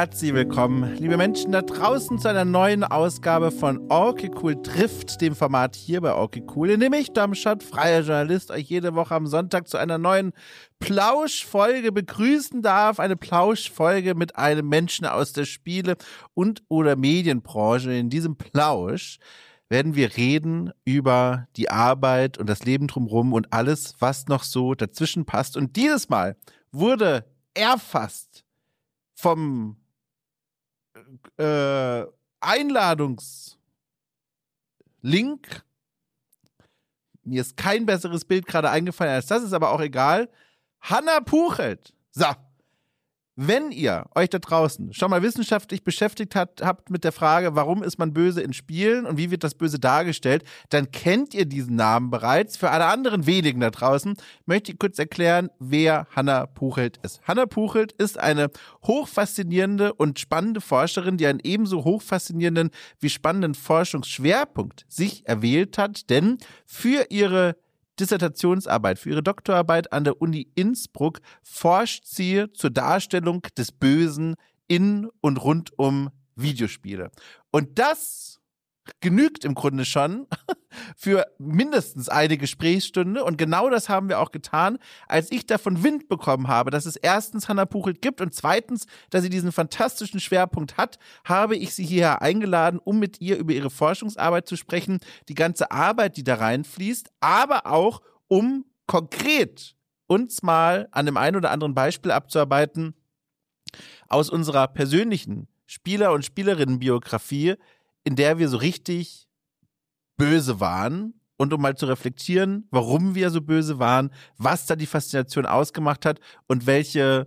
Herzlich willkommen, liebe Menschen da draußen, zu einer neuen Ausgabe von Okay Cool trifft, dem Format hier bei Okay Cool, in dem ich, Domschat, freier Journalist, euch jede Woche am Sonntag zu einer neuen Plauschfolge begrüßen darf. Eine Plauschfolge mit einem Menschen aus der Spiele- und oder Medienbranche. In diesem Plausch werden wir reden über die Arbeit und das Leben drumherum und alles, was noch so dazwischen passt. Und dieses Mal wurde erfasst vom Einladungslink. Mir ist kein besseres Bild gerade eingefallen als das, ist aber auch egal. Hannah Puchelt. So. Wenn ihr euch da draußen schon mal wissenschaftlich beschäftigt habt mit der Frage, warum ist man böse in Spielen und wie wird das Böse dargestellt, dann kennt ihr diesen Namen bereits. Für alle anderen wenigen da draußen möchte ich kurz erklären, wer Hannah Puchelt ist. Hannah Puchelt ist eine hochfaszinierende und spannende Forscherin, die einen ebenso hochfaszinierenden wie spannenden Forschungsschwerpunkt sich erwählt hat, denn für ihre Dissertationsarbeit, für ihre Doktorarbeit an der Uni Innsbruck forscht sie zur Darstellung des Bösen in und rund um Videospiele. Und das genügt im Grunde schon für mindestens eine Gesprächsstunde. Und genau das haben wir auch getan, als ich davon Wind bekommen habe, dass es erstens Hannah Puchelt gibt und zweitens, dass sie diesen fantastischen Schwerpunkt hat, habe ich sie hierher eingeladen, um mit ihr über ihre Forschungsarbeit zu sprechen, die ganze Arbeit, die da reinfließt, aber auch um konkret uns mal an dem einen oder anderen Beispiel abzuarbeiten aus unserer persönlichen Spieler- und Spielerinnenbiografie, in der wir so richtig böse waren und um mal zu reflektieren, warum wir so böse waren, was da die Faszination ausgemacht hat und welche,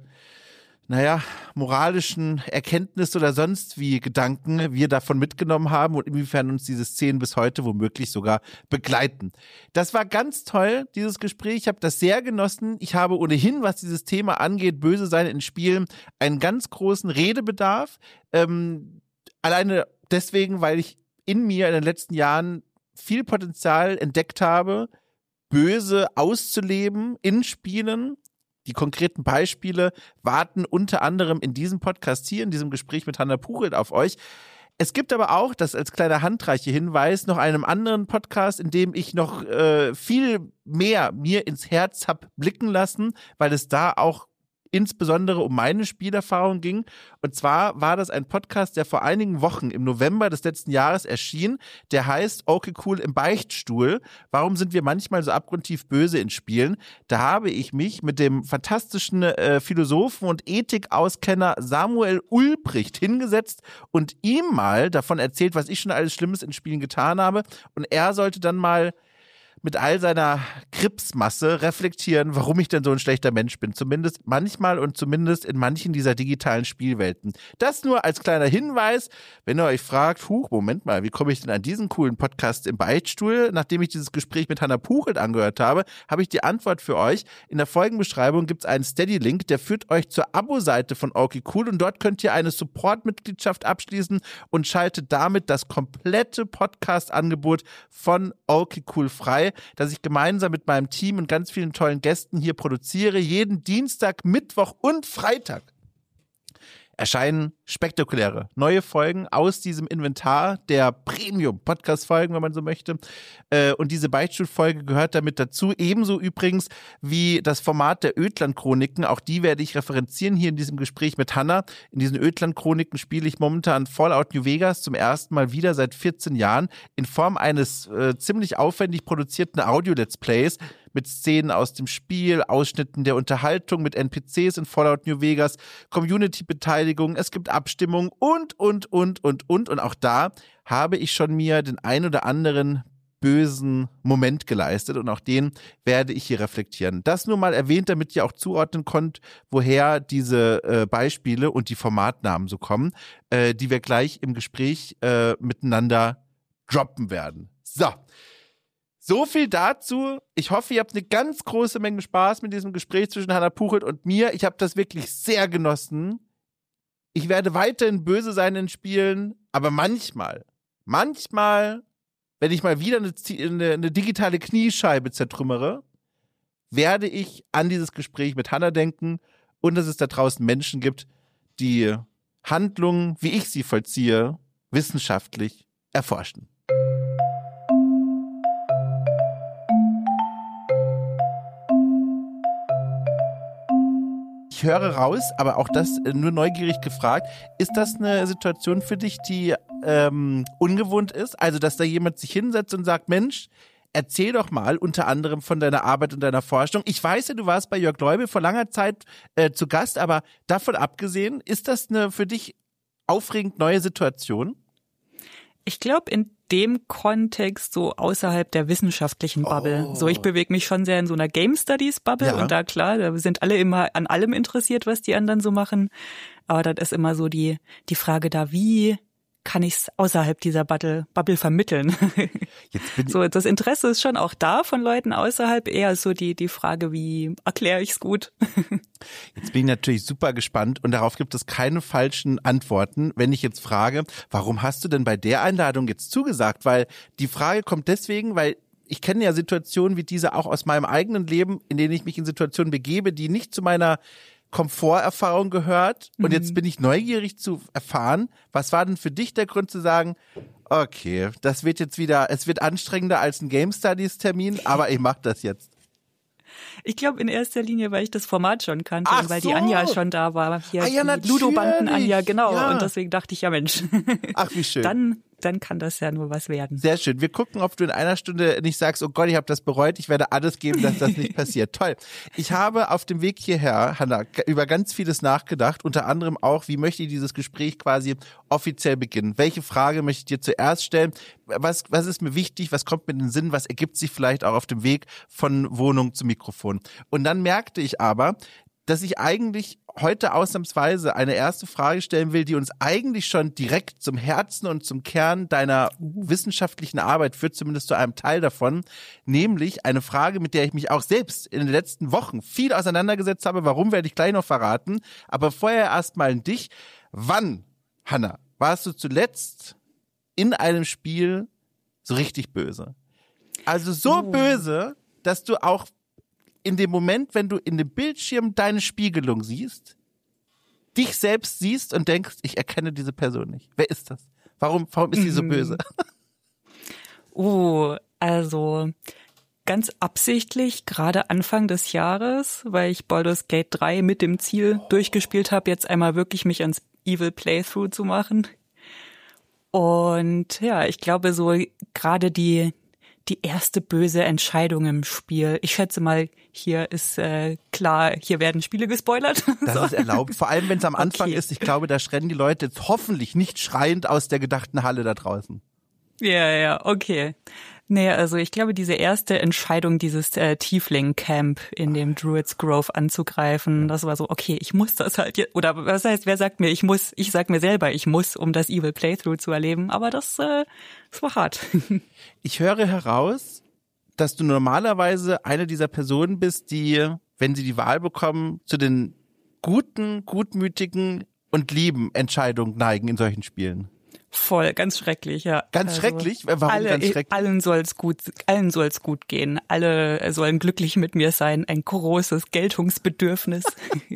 moralischen Erkenntnisse oder sonst wie Gedanken wir davon mitgenommen haben und inwiefern uns diese Szenen bis heute womöglich sogar begleiten. Das war ganz toll, dieses Gespräch. Ich habe das sehr genossen. Ich habe ohnehin, was dieses Thema angeht, böse sein in Spielen, einen ganz großen Redebedarf. Alleine deswegen, weil ich in mir in den letzten Jahren viel Potenzial entdeckt habe, böse auszuleben in Spielen. Die konkreten Beispiele warten unter anderem in diesem Podcast hier, in diesem Gespräch mit Hannah Puchelt auf euch. Es gibt aber auch, das als kleiner handreicher Hinweis, noch einen anderen Podcast, in dem ich noch viel mehr mir ins Herz habe blicken lassen, weil es da auch insbesondere um meine Spielerfahrung ging. Und zwar war das ein Podcast, der vor einigen Wochen im November des letzten Jahres erschien. Der heißt Okay Cool im Beichtstuhl. Warum sind wir manchmal so abgrundtief böse in Spielen? Da habe ich mich mit dem fantastischen Philosophen und Ethikauskenner Samuel Ulbricht hingesetzt und ihm mal davon erzählt, was ich schon alles Schlimmes in Spielen getan habe. Und er sollte dann mal mit all seiner Kripsmasse reflektieren, warum ich denn so ein schlechter Mensch bin. Zumindest manchmal und zumindest in manchen dieser digitalen Spielwelten. Das nur als kleiner Hinweis, wenn ihr euch fragt, Moment mal, wie komme ich denn an diesen coolen Podcast im Beichtstuhl? Nachdem ich dieses Gespräch mit Hannah Puchelt angehört habe, habe ich die Antwort für euch. In der Folgenbeschreibung gibt es einen Steady-Link, der führt euch zur Abo-Seite von Okay Cool und dort könnt ihr eine Support-Mitgliedschaft abschließen und schaltet damit das komplette Podcast-Angebot von Okay Cool frei, das ich gemeinsam mit meinem Team und ganz vielen tollen Gästen hier produziere. Jeden Dienstag, Mittwoch und Freitag erscheinen spektakuläre neue Folgen aus diesem Inventar der Premium-Podcast-Folgen, wenn man so möchte. Und diese Beichtstuhl-Folge gehört damit dazu. Ebenso übrigens wie das Format der Ödland-Chroniken. Auch die werde ich referenzieren hier in diesem Gespräch mit Hannah. In diesen Ödland-Chroniken spiele ich momentan Fallout New Vegas zum ersten Mal wieder seit 14 Jahren in Form eines ziemlich aufwendig produzierten Audio-Let's Plays mit Szenen aus dem Spiel, Ausschnitten der Unterhaltung mit NPCs in Fallout New Vegas, Community-Beteiligung, es gibt Abstimmung und. Und auch da habe ich schon mir den ein oder anderen bösen Moment geleistet und auch den werde ich hier reflektieren. Das nur mal erwähnt, damit ihr auch zuordnen könnt, woher diese Beispiele und die Formatnamen so kommen, die wir gleich im Gespräch miteinander droppen werden. So viel dazu. Ich hoffe, ihr habt eine ganz große Menge Spaß mit diesem Gespräch zwischen Hannah Puchelt und mir. Ich habe das wirklich sehr genossen. Ich werde weiterhin böse sein in Spielen, aber manchmal, wenn ich mal wieder eine digitale Kniescheibe zertrümmere, werde ich an dieses Gespräch mit Hannah denken und dass es da draußen Menschen gibt, die Handlungen, wie ich sie vollziehe, wissenschaftlich erforschen. Ich höre raus, aber auch das nur neugierig gefragt, ist das eine Situation für dich, die ungewohnt ist? Also, dass da jemand sich hinsetzt und sagt, Mensch, erzähl doch mal unter anderem von deiner Arbeit und deiner Forschung. Ich weiß ja, du warst bei Jörg Leubel vor langer Zeit zu Gast, aber davon abgesehen, ist das eine für dich aufregend neue Situation? Ich glaube, in dem Kontext so außerhalb der wissenschaftlichen Bubble. So, ich bewege mich schon sehr in so einer Game Studies Bubble und da klar, da sind alle immer an allem interessiert, was die anderen so machen. Aber das ist immer so die Frage da, wie kann ich es außerhalb dieser Bubble vermitteln? So, das Interesse ist schon auch da von Leuten außerhalb, eher so die Frage, wie erkläre ich es gut? Jetzt bin ich natürlich super gespannt und darauf gibt es keine falschen Antworten, wenn ich jetzt frage, warum hast du denn bei der Einladung jetzt zugesagt? Weil die Frage kommt deswegen, weil ich kenne ja Situationen wie diese auch aus meinem eigenen Leben, in denen ich mich in Situationen begebe, die nicht zu meiner Komforterfahrung gehört. Und jetzt bin ich neugierig zu erfahren, was war denn für dich der Grund zu sagen, okay, das wird jetzt wieder, es wird anstrengender als ein Game Studies Termin, aber ich mache das jetzt. Ich glaube in erster Linie, weil ich das Format schon kannte und weil die Anja schon da war. Hier die Ludo-Banden-Anja, genau. Ja. Und deswegen dachte ich, ja Mensch. Ach, wie schön. Dann kann das ja nur was werden. Sehr schön. Wir gucken, ob du in einer Stunde nicht sagst, oh Gott, ich habe das bereut, ich werde alles geben, dass das nicht passiert. Toll. Ich habe auf dem Weg hierher, Hanna, über ganz vieles nachgedacht, unter anderem auch, wie möchte ich dieses Gespräch quasi offiziell beginnen? Welche Frage möchte ich dir zuerst stellen? Was ist mir wichtig? Was kommt mir in den Sinn? Was ergibt sich vielleicht auch auf dem Weg von Wohnung zu Mikrofon? Und dann merkte ich aber, dass ich eigentlich heute ausnahmsweise eine erste Frage stellen will, die uns eigentlich schon direkt zum Herzen und zum Kern deiner wissenschaftlichen Arbeit führt, zumindest zu einem Teil davon, nämlich eine Frage, mit der ich mich auch selbst in den letzten Wochen viel auseinandergesetzt habe. Warum, werde ich gleich noch verraten. Aber vorher erstmal an dich. Wann, Hanna, warst du zuletzt in einem Spiel so richtig böse? Also so böse, dass du auch in dem Moment, wenn du in dem Bildschirm deine Spiegelung siehst, dich selbst siehst und denkst, ich erkenne diese Person nicht. Wer ist das? Warum ist sie so böse? Also ganz absichtlich gerade Anfang des Jahres, weil ich Baldur's Gate 3 mit dem Ziel durchgespielt habe, jetzt einmal wirklich mich ans Evil Playthrough zu machen. Und ja, ich glaube so gerade die erste böse Entscheidung im Spiel. Ich schätze mal, hier ist klar, hier werden Spiele gespoilert. Das ist erlaubt, vor allem wenn es am Anfang ist. Ich glaube, da rennen die Leute jetzt hoffentlich nicht schreiend aus der gedachten Halle da draußen. Ja, okay. Nee, also ich glaube, diese erste Entscheidung, dieses Tiefling-Camp in dem Druids Grove anzugreifen, das war so, okay, ich muss das halt jetzt, oder was heißt, wer sagt mir, ich muss, ich sag mir selber, ich muss, um das Evil Playthrough zu erleben, aber das war hart. Ich höre heraus, dass du normalerweise eine dieser Personen bist, die, wenn sie die Wahl bekommen, zu den guten, gutmütigen und lieben Entscheidungen neigen in solchen Spielen. Voll, ganz schrecklich, ja. Ganz schrecklich? Warum ganz schrecklich? Allen soll's gut gehen. Alle sollen glücklich mit mir sein. Ein großes Geltungsbedürfnis.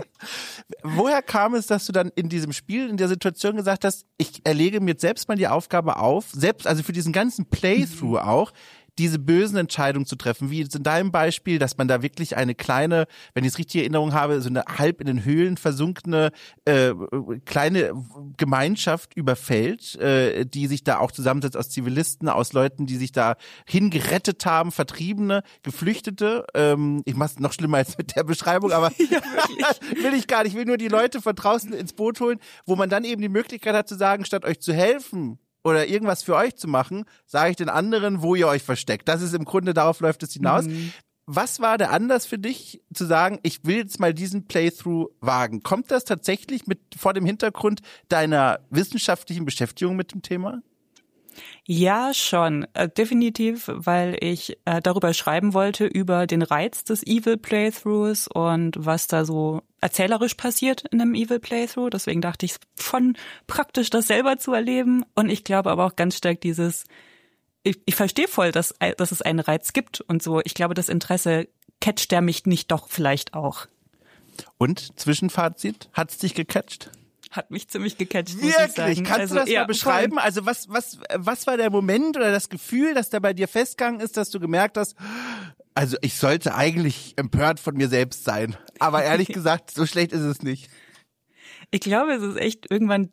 Woher kam es, dass du dann in diesem Spiel, in der Situation gesagt hast, ich erlege mir jetzt selbst mal die Aufgabe auf, selbst, also für diesen ganzen Playthrough auch, diese bösen Entscheidungen zu treffen, wie jetzt in deinem Beispiel, dass man da wirklich eine kleine, wenn ich es richtig in Erinnerung habe, so eine halb in den Höhlen versunkene kleine Gemeinschaft überfällt, die sich da auch zusammensetzt aus Zivilisten, aus Leuten, die sich da hingerettet haben, Vertriebene, Geflüchtete. Ich mach's noch schlimmer als mit der Beschreibung, aber ja, will ich gar nicht. Ich will nur die Leute von draußen ins Boot holen, wo man dann eben die Möglichkeit hat zu sagen, statt euch zu helfen, oder irgendwas für euch zu machen, sage ich den anderen, wo ihr euch versteckt. Das ist im Grunde, darauf läuft es hinaus. Was war der Anlass für dich, zu sagen, ich will jetzt mal diesen Playthrough wagen? Kommt das tatsächlich vor dem Hintergrund deiner wissenschaftlichen Beschäftigung mit dem Thema? Ja, schon. Definitiv, weil ich darüber schreiben wollte, über den Reiz des Evil Playthroughs und was da so erzählerisch passiert in einem Evil Playthrough. Deswegen dachte ich, schon praktisch, das selber zu erleben. Und ich glaube aber auch ganz stark ich verstehe voll, dass es einen Reiz gibt und so. Ich glaube, das Interesse catcht der mich nicht doch vielleicht auch. Und Zwischenfazit, hat's dich gecatcht? Hat mich ziemlich gecatcht, wirklich? muss ich sagen. Kannst du das mal beschreiben? Voll. Also was war der Moment oder das Gefühl, das da bei dir festgegangen ist, dass du gemerkt hast, also ich sollte eigentlich empört von mir selbst sein. Aber ehrlich gesagt, so schlecht ist es nicht. Ich glaube, es ist echt irgendwann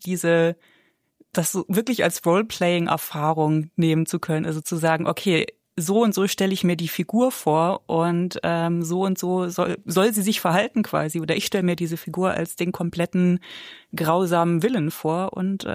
das so wirklich als Role-Playing-Erfahrung nehmen zu können. Also zu sagen, okay, so und so stelle ich mir die Figur vor und so und so soll sie sich verhalten quasi. Oder ich stelle mir diese Figur als den kompletten grausamen Willen vor und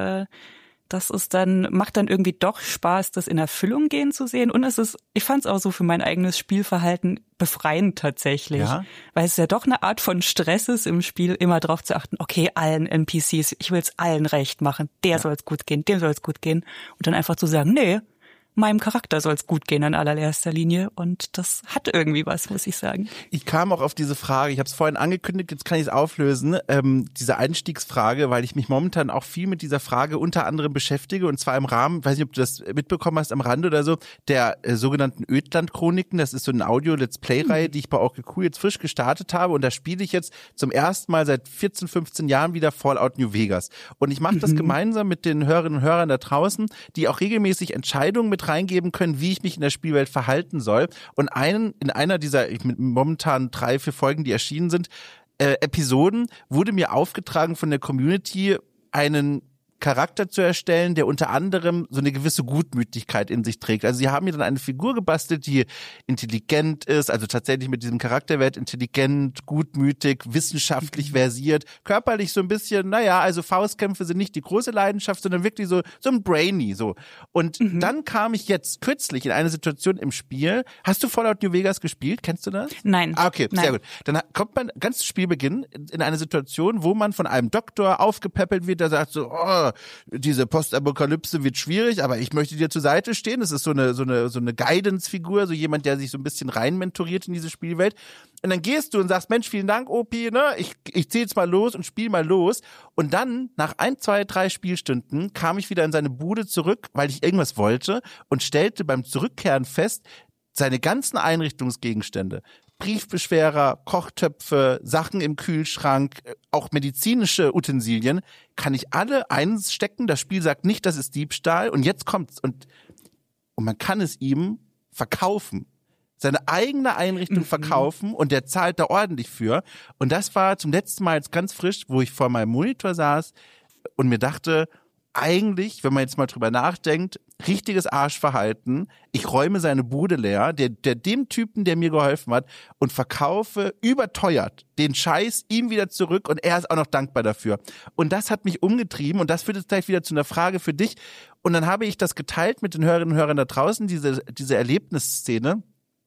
das macht dann irgendwie doch Spaß, das in Erfüllung gehen zu sehen. Und ich fand es auch so für mein eigenes Spielverhalten befreiend tatsächlich. Ja? Weil es ja doch eine Art von Stress ist im Spiel, immer drauf zu achten, okay, allen NPCs, ich will es allen recht machen, soll es gut gehen, dem soll es gut gehen. Und dann einfach zu sagen, nee, meinem Charakter soll es gut gehen in allererster Linie und das hat irgendwie was, muss ich sagen. Ich kam auch auf diese Frage, ich habe es vorhin angekündigt, jetzt kann ich es auflösen, diese Einstiegsfrage, weil ich mich momentan auch viel mit dieser Frage unter anderem beschäftige und zwar im Rahmen, weiß nicht, ob du das mitbekommen hast am Rande oder so, der sogenannten Ödland-Chroniken, das ist so eine Audio-Let's-Play-Reihe, die ich bei Orky Cool jetzt frisch gestartet habe und da spiele ich jetzt zum ersten Mal seit 14, 15 Jahren wieder Fallout New Vegas und ich mache das gemeinsam mit den Hörerinnen und Hörern da draußen, die auch regelmäßig Entscheidungen mit reingeben können, wie ich mich in der Spielwelt verhalten soll. Und in einer dieser momentan 3, 4 Folgen, die erschienen sind, Episoden, wurde mir aufgetragen von der Community, einen Charakter zu erstellen, der unter anderem so eine gewisse Gutmütigkeit in sich trägt. Also sie haben mir dann eine Figur gebastelt, die intelligent ist, also tatsächlich mit diesem Charakterwert intelligent, gutmütig, wissenschaftlich versiert, körperlich so ein bisschen, also Faustkämpfe sind nicht die große Leidenschaft, sondern wirklich so ein Brainy, so. Und dann kam ich jetzt kürzlich in eine Situation im Spiel. Hast du Fallout New Vegas gespielt? Kennst du das? Nein. Okay, Nein. Sehr gut. Dann kommt man ganz zu Spielbeginn in eine Situation, wo man von einem Doktor aufgepäppelt wird, der sagt so, diese Postapokalypse wird schwierig, aber ich möchte dir zur Seite stehen. Das ist so eine Guidance-Figur, so jemand, der sich so ein bisschen rein mentoriert in diese Spielwelt. Und dann gehst du und sagst, Mensch, vielen Dank, OP, ne? Ich zieh jetzt mal los und spiel mal los. Und dann, nach 1, 2, 3 Spielstunden, kam ich wieder in seine Bude zurück, weil ich irgendwas wollte und stellte beim Zurückkehren fest, seine ganzen Einrichtungsgegenstände, Briefbeschwerer, Kochtöpfe, Sachen im Kühlschrank, auch medizinische Utensilien, kann ich alle einstecken. Das Spiel sagt nicht, das ist Diebstahl. Und jetzt kommt's. Und man kann es ihm verkaufen. Seine eigene Einrichtung verkaufen und der zahlt da ordentlich für. Und das war zum letzten Mal jetzt ganz frisch, wo ich vor meinem Monitor saß und mir dachte, eigentlich, wenn man jetzt mal drüber nachdenkt, richtiges Arschverhalten. Ich räume seine Bude leer, dem Typen, der mir geholfen hat, und verkaufe überteuert den Scheiß ihm wieder zurück und er ist auch noch dankbar dafür. Und das hat mich umgetrieben und das führt jetzt gleich wieder zu einer Frage für dich. Und dann habe ich das geteilt mit den Hörerinnen und Hörern da draußen, diese Erlebnisszene.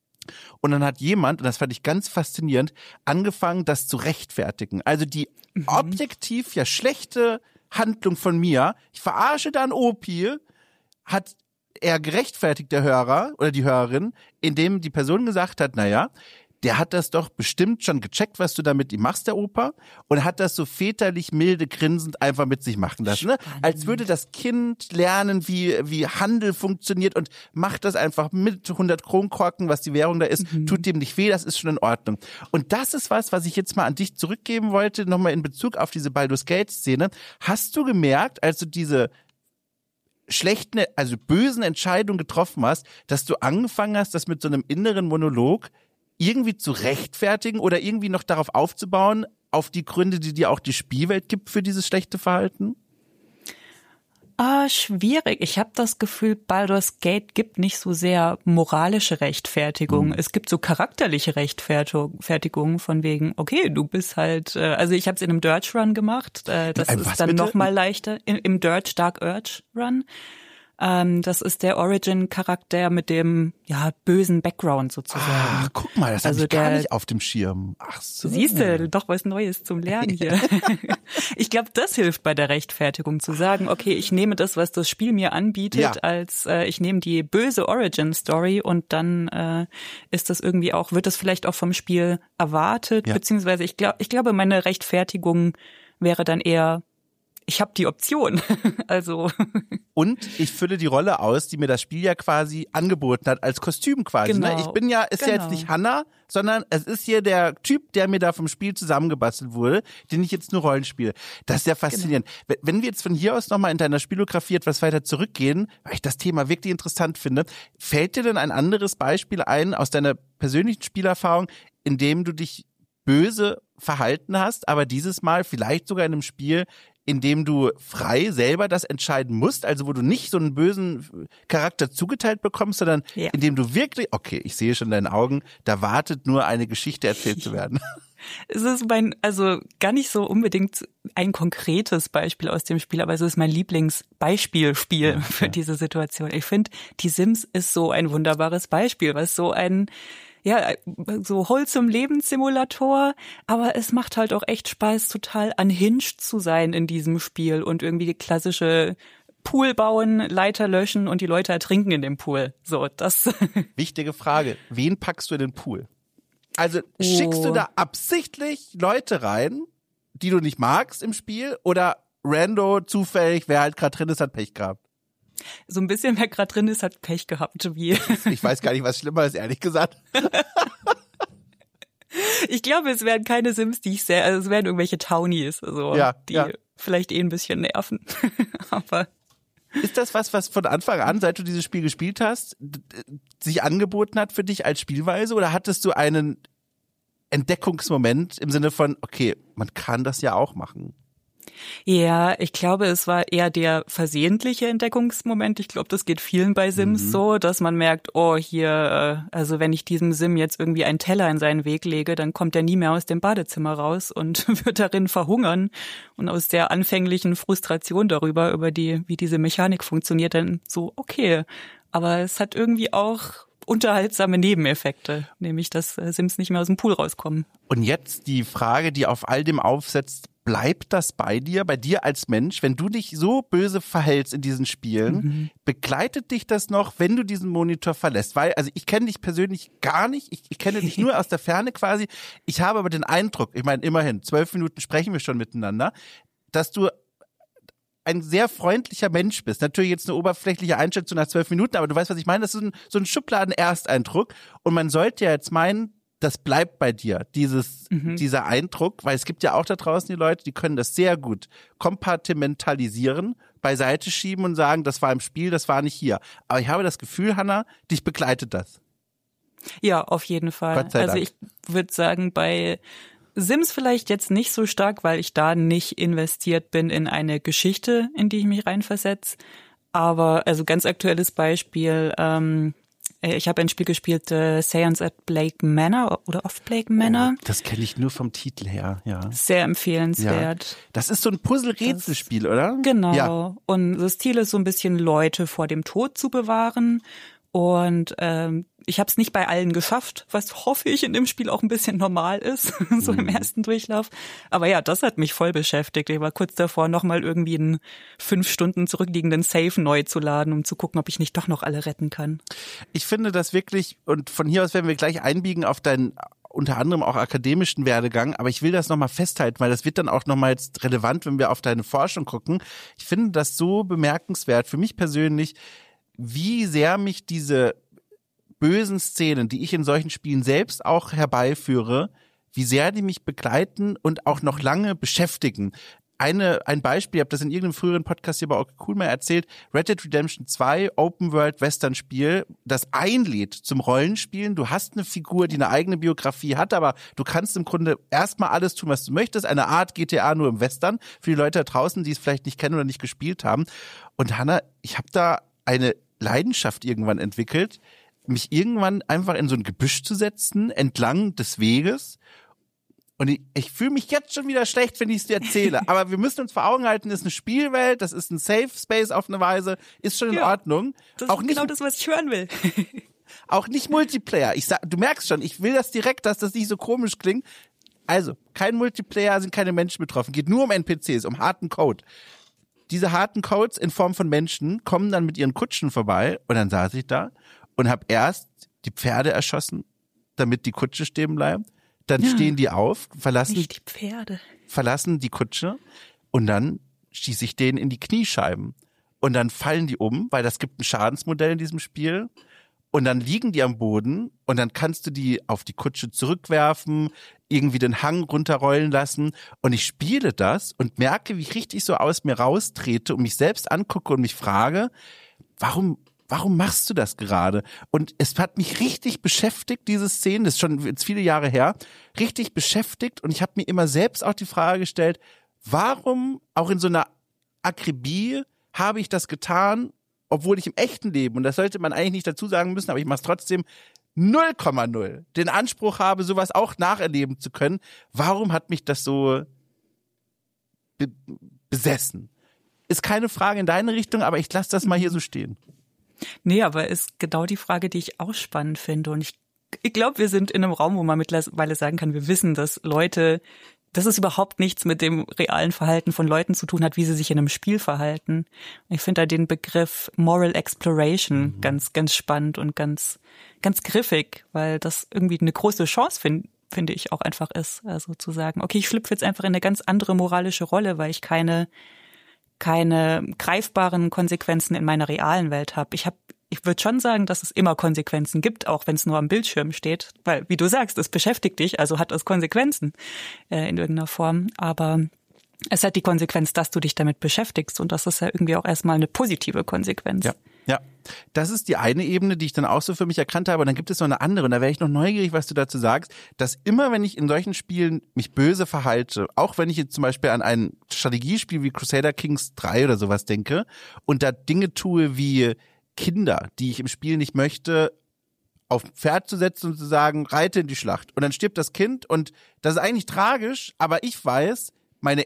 Und dann hat jemand, und das fand ich ganz faszinierend, angefangen, das zu rechtfertigen. Also die objektiv ja schlechte Handlung von mir, ich verarsche da einen Opi, hat er gerechtfertigt, der Hörer oder die Hörerin, indem die Person gesagt hat, der hat das doch bestimmt schon gecheckt, was du da mit ihm machst, der Opa, und hat das so väterlich milde grinsend einfach mit sich machen lassen. Ne? Als würde das Kind lernen, wie Handel funktioniert und macht das einfach mit 100 Kronkorken, was die Währung da ist, tut dem nicht weh, das ist schon in Ordnung. Und das ist was ich jetzt mal an dich zurückgeben wollte, nochmal in Bezug auf diese Baldur's Gate-Szene. Hast du gemerkt, als du diese schlechten, also bösen Entscheidungen getroffen hast, dass du angefangen hast, das mit so einem inneren Monolog irgendwie zu rechtfertigen oder irgendwie noch darauf aufzubauen, auf die Gründe, die dir auch die Spielwelt gibt für dieses schlechte Verhalten? Schwierig. Ich habe das Gefühl, Baldur's Gate gibt nicht so sehr moralische Rechtfertigung. Es gibt so charakterliche Rechtfertigungen von wegen, okay, du bist halt, also ich habe es in einem Dirge Run gemacht, das ist dann nochmal leichter, im Dirge Dark Urge Run. Das ist der Origin-Charakter mit dem bösen Background sozusagen. Ah, guck mal, das habe ich gar nicht auf dem Schirm. Ach so. Siehst du, doch was Neues zum Lernen hier. Ich glaube, das hilft bei der Rechtfertigung, zu sagen, okay, ich nehme das, was das Spiel mir anbietet, als ich nehme die böse Origin-Story und dann ist das irgendwie auch, wird das vielleicht auch vom Spiel erwartet, beziehungsweise ich glaube, meine Rechtfertigung wäre dann eher, ich habe die Option. Also. Und ich fülle die Rolle aus, die mir das Spiel ja quasi angeboten hat, als Kostüm quasi. Genau. Ne? Ich bin ja, ist ja jetzt nicht Hannah, sondern es ist hier der Typ, der mir da vom Spiel zusammengebastelt wurde, den ich jetzt nur Rollen spiele. Das ist ja faszinierend. Genau. Wenn wir jetzt von hier aus nochmal in deiner Spielografie etwas weiter zurückgehen, weil ich das Thema wirklich interessant finde, fällt dir denn ein anderes Beispiel ein aus deiner persönlichen Spielerfahrung, in dem du dich böse verhalten hast, aber dieses Mal vielleicht sogar in einem Spiel, in dem du frei selber das entscheiden musst, also wo du nicht so einen bösen Charakter zugeteilt bekommst, sondern in dem du wirklich, okay, ich sehe schon in deinen Augen, da wartet nur eine Geschichte erzählt zu werden. Es ist also gar nicht so unbedingt ein konkretes Beispiel aus dem Spiel, aber es ist mein Lieblingsbeispielspiel für diese Situation. Ich finde, die Sims ist so ein wunderbares Beispiel, was so so wholesome Lebenssimulator, aber es macht halt auch echt Spaß, total unhinged zu sein in diesem Spiel und irgendwie die klassische Pool bauen, Leiter löschen und die Leute ertrinken in dem Pool. So, das. Wichtige Frage. Wen packst du in den Pool? Also schickst du da absichtlich Leute rein, die du nicht magst im Spiel, oder rando, zufällig, wer halt gerade drin ist, hat Pech gehabt? So ein bisschen, wer gerade drin ist, hat Pech gehabt. Wie. Ich weiß gar nicht, was schlimmer ist, ehrlich gesagt. Ich glaube, es wären keine Sims, die ich sehr, also es wären irgendwelche Townies, die vielleicht ein bisschen nerven. Aber ist das was von Anfang an, seit du dieses Spiel gespielt hast, sich angeboten hat für dich als Spielweise, oder hattest du einen Entdeckungsmoment im Sinne von, okay, man kann das ja auch machen? Ja, ich glaube, es war eher der versehentliche Entdeckungsmoment. Ich glaube, das geht vielen bei Sims so, dass man merkt, oh, hier, also wenn ich diesem Sim jetzt irgendwie einen Teller in seinen Weg lege, dann kommt er nie mehr aus dem Badezimmer raus und wird darin verhungern. Und aus der anfänglichen Frustration darüber, wie diese Mechanik funktioniert, dann so, okay. Aber es hat irgendwie auch unterhaltsame Nebeneffekte, nämlich dass Sims nicht mehr aus dem Pool rauskommen. Und jetzt die Frage, die auf all dem aufsetzt, bleibt das bei dir als Mensch, wenn du dich so böse verhältst in diesen Spielen, begleitet dich das noch, wenn du diesen Monitor verlässt? Weil, also ich kenne dich persönlich gar nicht, ich kenne dich nur aus der Ferne quasi, ich habe aber den Eindruck, ich meine immerhin, 12 Minuten sprechen wir schon miteinander, dass du ein sehr freundlicher Mensch bist. Natürlich jetzt eine oberflächliche Einschätzung nach 12 Minuten, aber du weißt, was ich meine, das ist so ein Schubladen-Ersteindruck, und man sollte ja jetzt meinen, das bleibt bei dir, dieser Eindruck, weil es gibt ja auch da draußen die Leute, die können das sehr gut kompartimentalisieren, beiseite schieben und sagen, das war im Spiel, das war nicht hier. Aber ich habe das Gefühl, Hannah, dich begleitet das. Ja, auf jeden Fall. Gott sei Dank. Also ich würde sagen, bei Sims vielleicht jetzt nicht so stark, weil ich da nicht investiert bin in eine Geschichte, in die ich mich reinversetze. Aber, also ganz aktuelles Beispiel, ich habe ein Spiel gespielt, Seance at Blake Manor oder Off Blake Manor. Oh, das kenne ich nur vom Titel her, ja. Sehr empfehlenswert. Ja. Das ist so ein Puzzle-Rätselspiel, oder? Genau. Ja. Und das Ziel ist so ein bisschen, Leute vor dem Tod zu bewahren. Und ich habe es nicht bei allen geschafft, was hoffe ich in dem Spiel auch ein bisschen normal ist, so im ersten Durchlauf. Aber ja, das hat mich voll beschäftigt. Ich war kurz davor, nochmal irgendwie einen 5 Stunden zurückliegenden Save neu zu laden, um zu gucken, ob ich nicht doch noch alle retten kann. Ich finde das wirklich, und von hier aus werden wir gleich einbiegen auf deinen unter anderem auch akademischen Werdegang, aber ich will das nochmal festhalten, weil das wird dann auch nochmal jetzt relevant, wenn wir auf deine Forschung gucken. Ich finde das so bemerkenswert, für mich persönlich, wie sehr mich diese bösen Szenen, die ich in solchen Spielen selbst auch herbeiführe, wie sehr die mich begleiten und auch noch lange beschäftigen. Ein Beispiel, ich habe das in irgendeinem früheren Podcast hier bei Okay Cool mal erzählt, Red Dead Redemption 2, Open World Western Spiel, das einlädt zum Rollenspielen. Du hast eine Figur, die eine eigene Biografie hat, aber du kannst im Grunde erstmal alles tun, was du möchtest. Eine Art GTA nur im Western, für die Leute da draußen, die es vielleicht nicht kennen oder nicht gespielt haben. Und Hannah, ich habe da eine Leidenschaft irgendwann entwickelt, mich irgendwann einfach in so ein Gebüsch zu setzen, entlang des Weges. Und ich fühle mich jetzt schon wieder schlecht, wenn ich es dir erzähle. Aber wir müssen uns vor Augen halten, das ist eine Spielwelt, das ist ein Safe Space auf eine Weise, ist schon in Ordnung. Das auch ist nicht, genau das, was ich hören will. Auch nicht Multiplayer. Du merkst schon, ich will das direkt, dass das nicht so komisch klingt. Also, kein Multiplayer, sind keine Menschen betroffen. Geht nur um NPCs, um harten Code. Diese harten Codes in Form von Menschen kommen dann mit ihren Kutschen vorbei, und dann saß ich da und habe erst die Pferde erschossen, damit die Kutsche stehen bleibt. Dann stehen die auf, verlassen die Kutsche, und dann schieße ich denen in die Kniescheiben. Und dann fallen die um, weil das gibt ein Schadensmodell in diesem Spiel. Und dann liegen die am Boden und dann kannst du die auf die Kutsche zurückwerfen, irgendwie den Hang runterrollen lassen. Und ich spiele das und merke, wie ich richtig so aus mir raustrete und mich selbst angucke und mich frage, warum machst du das gerade? Und es hat mich richtig beschäftigt, diese Szene, das ist schon jetzt viele Jahre her, richtig beschäftigt. Und ich habe mir immer selbst auch die Frage gestellt, warum auch in so einer Akribie habe ich das getan, obwohl ich im echten Leben, und das sollte man eigentlich nicht dazu sagen müssen, aber ich mache es trotzdem 0,0, den Anspruch habe, sowas auch nacherleben zu können. Warum hat mich das so besessen? Ist keine Frage in deine Richtung, aber ich lasse das mal hier so stehen. Nee, aber ist genau die Frage, die ich auch spannend finde. Und ich glaube, wir sind in einem Raum, wo man mittlerweile sagen kann, wir wissen, dass es überhaupt nichts mit dem realen Verhalten von Leuten zu tun hat, wie sie sich in einem Spiel verhalten. Ich finde da den Begriff Moral Exploration ganz, ganz spannend und ganz, ganz griffig, weil das irgendwie eine große Chance finde ich auch einfach ist. Also zu sagen, okay, ich schlüpfe jetzt einfach in eine ganz andere moralische Rolle, weil ich keine greifbaren Konsequenzen in meiner realen Welt habe. Ich würde schon sagen, dass es immer Konsequenzen gibt, auch wenn es nur am Bildschirm steht, weil, wie du sagst, es beschäftigt dich, also hat es Konsequenzen in irgendeiner Form, aber es hat die Konsequenz, dass du dich damit beschäftigst und das ist ja irgendwie auch erstmal eine positive Konsequenz. Ja, das ist die eine Ebene, die ich dann auch so für mich erkannt habe und dann gibt es noch eine andere und da wäre ich noch neugierig, was du dazu sagst, dass immer, wenn ich in solchen Spielen mich böse verhalte, auch wenn ich jetzt zum Beispiel an ein Strategiespiel wie Crusader Kings 3 oder sowas denke und da Dinge tue wie Kinder, die ich im Spiel nicht möchte, auf ein Pferd zu setzen und zu sagen, reite in die Schlacht. Und dann stirbt das Kind und das ist eigentlich tragisch, aber ich weiß, meine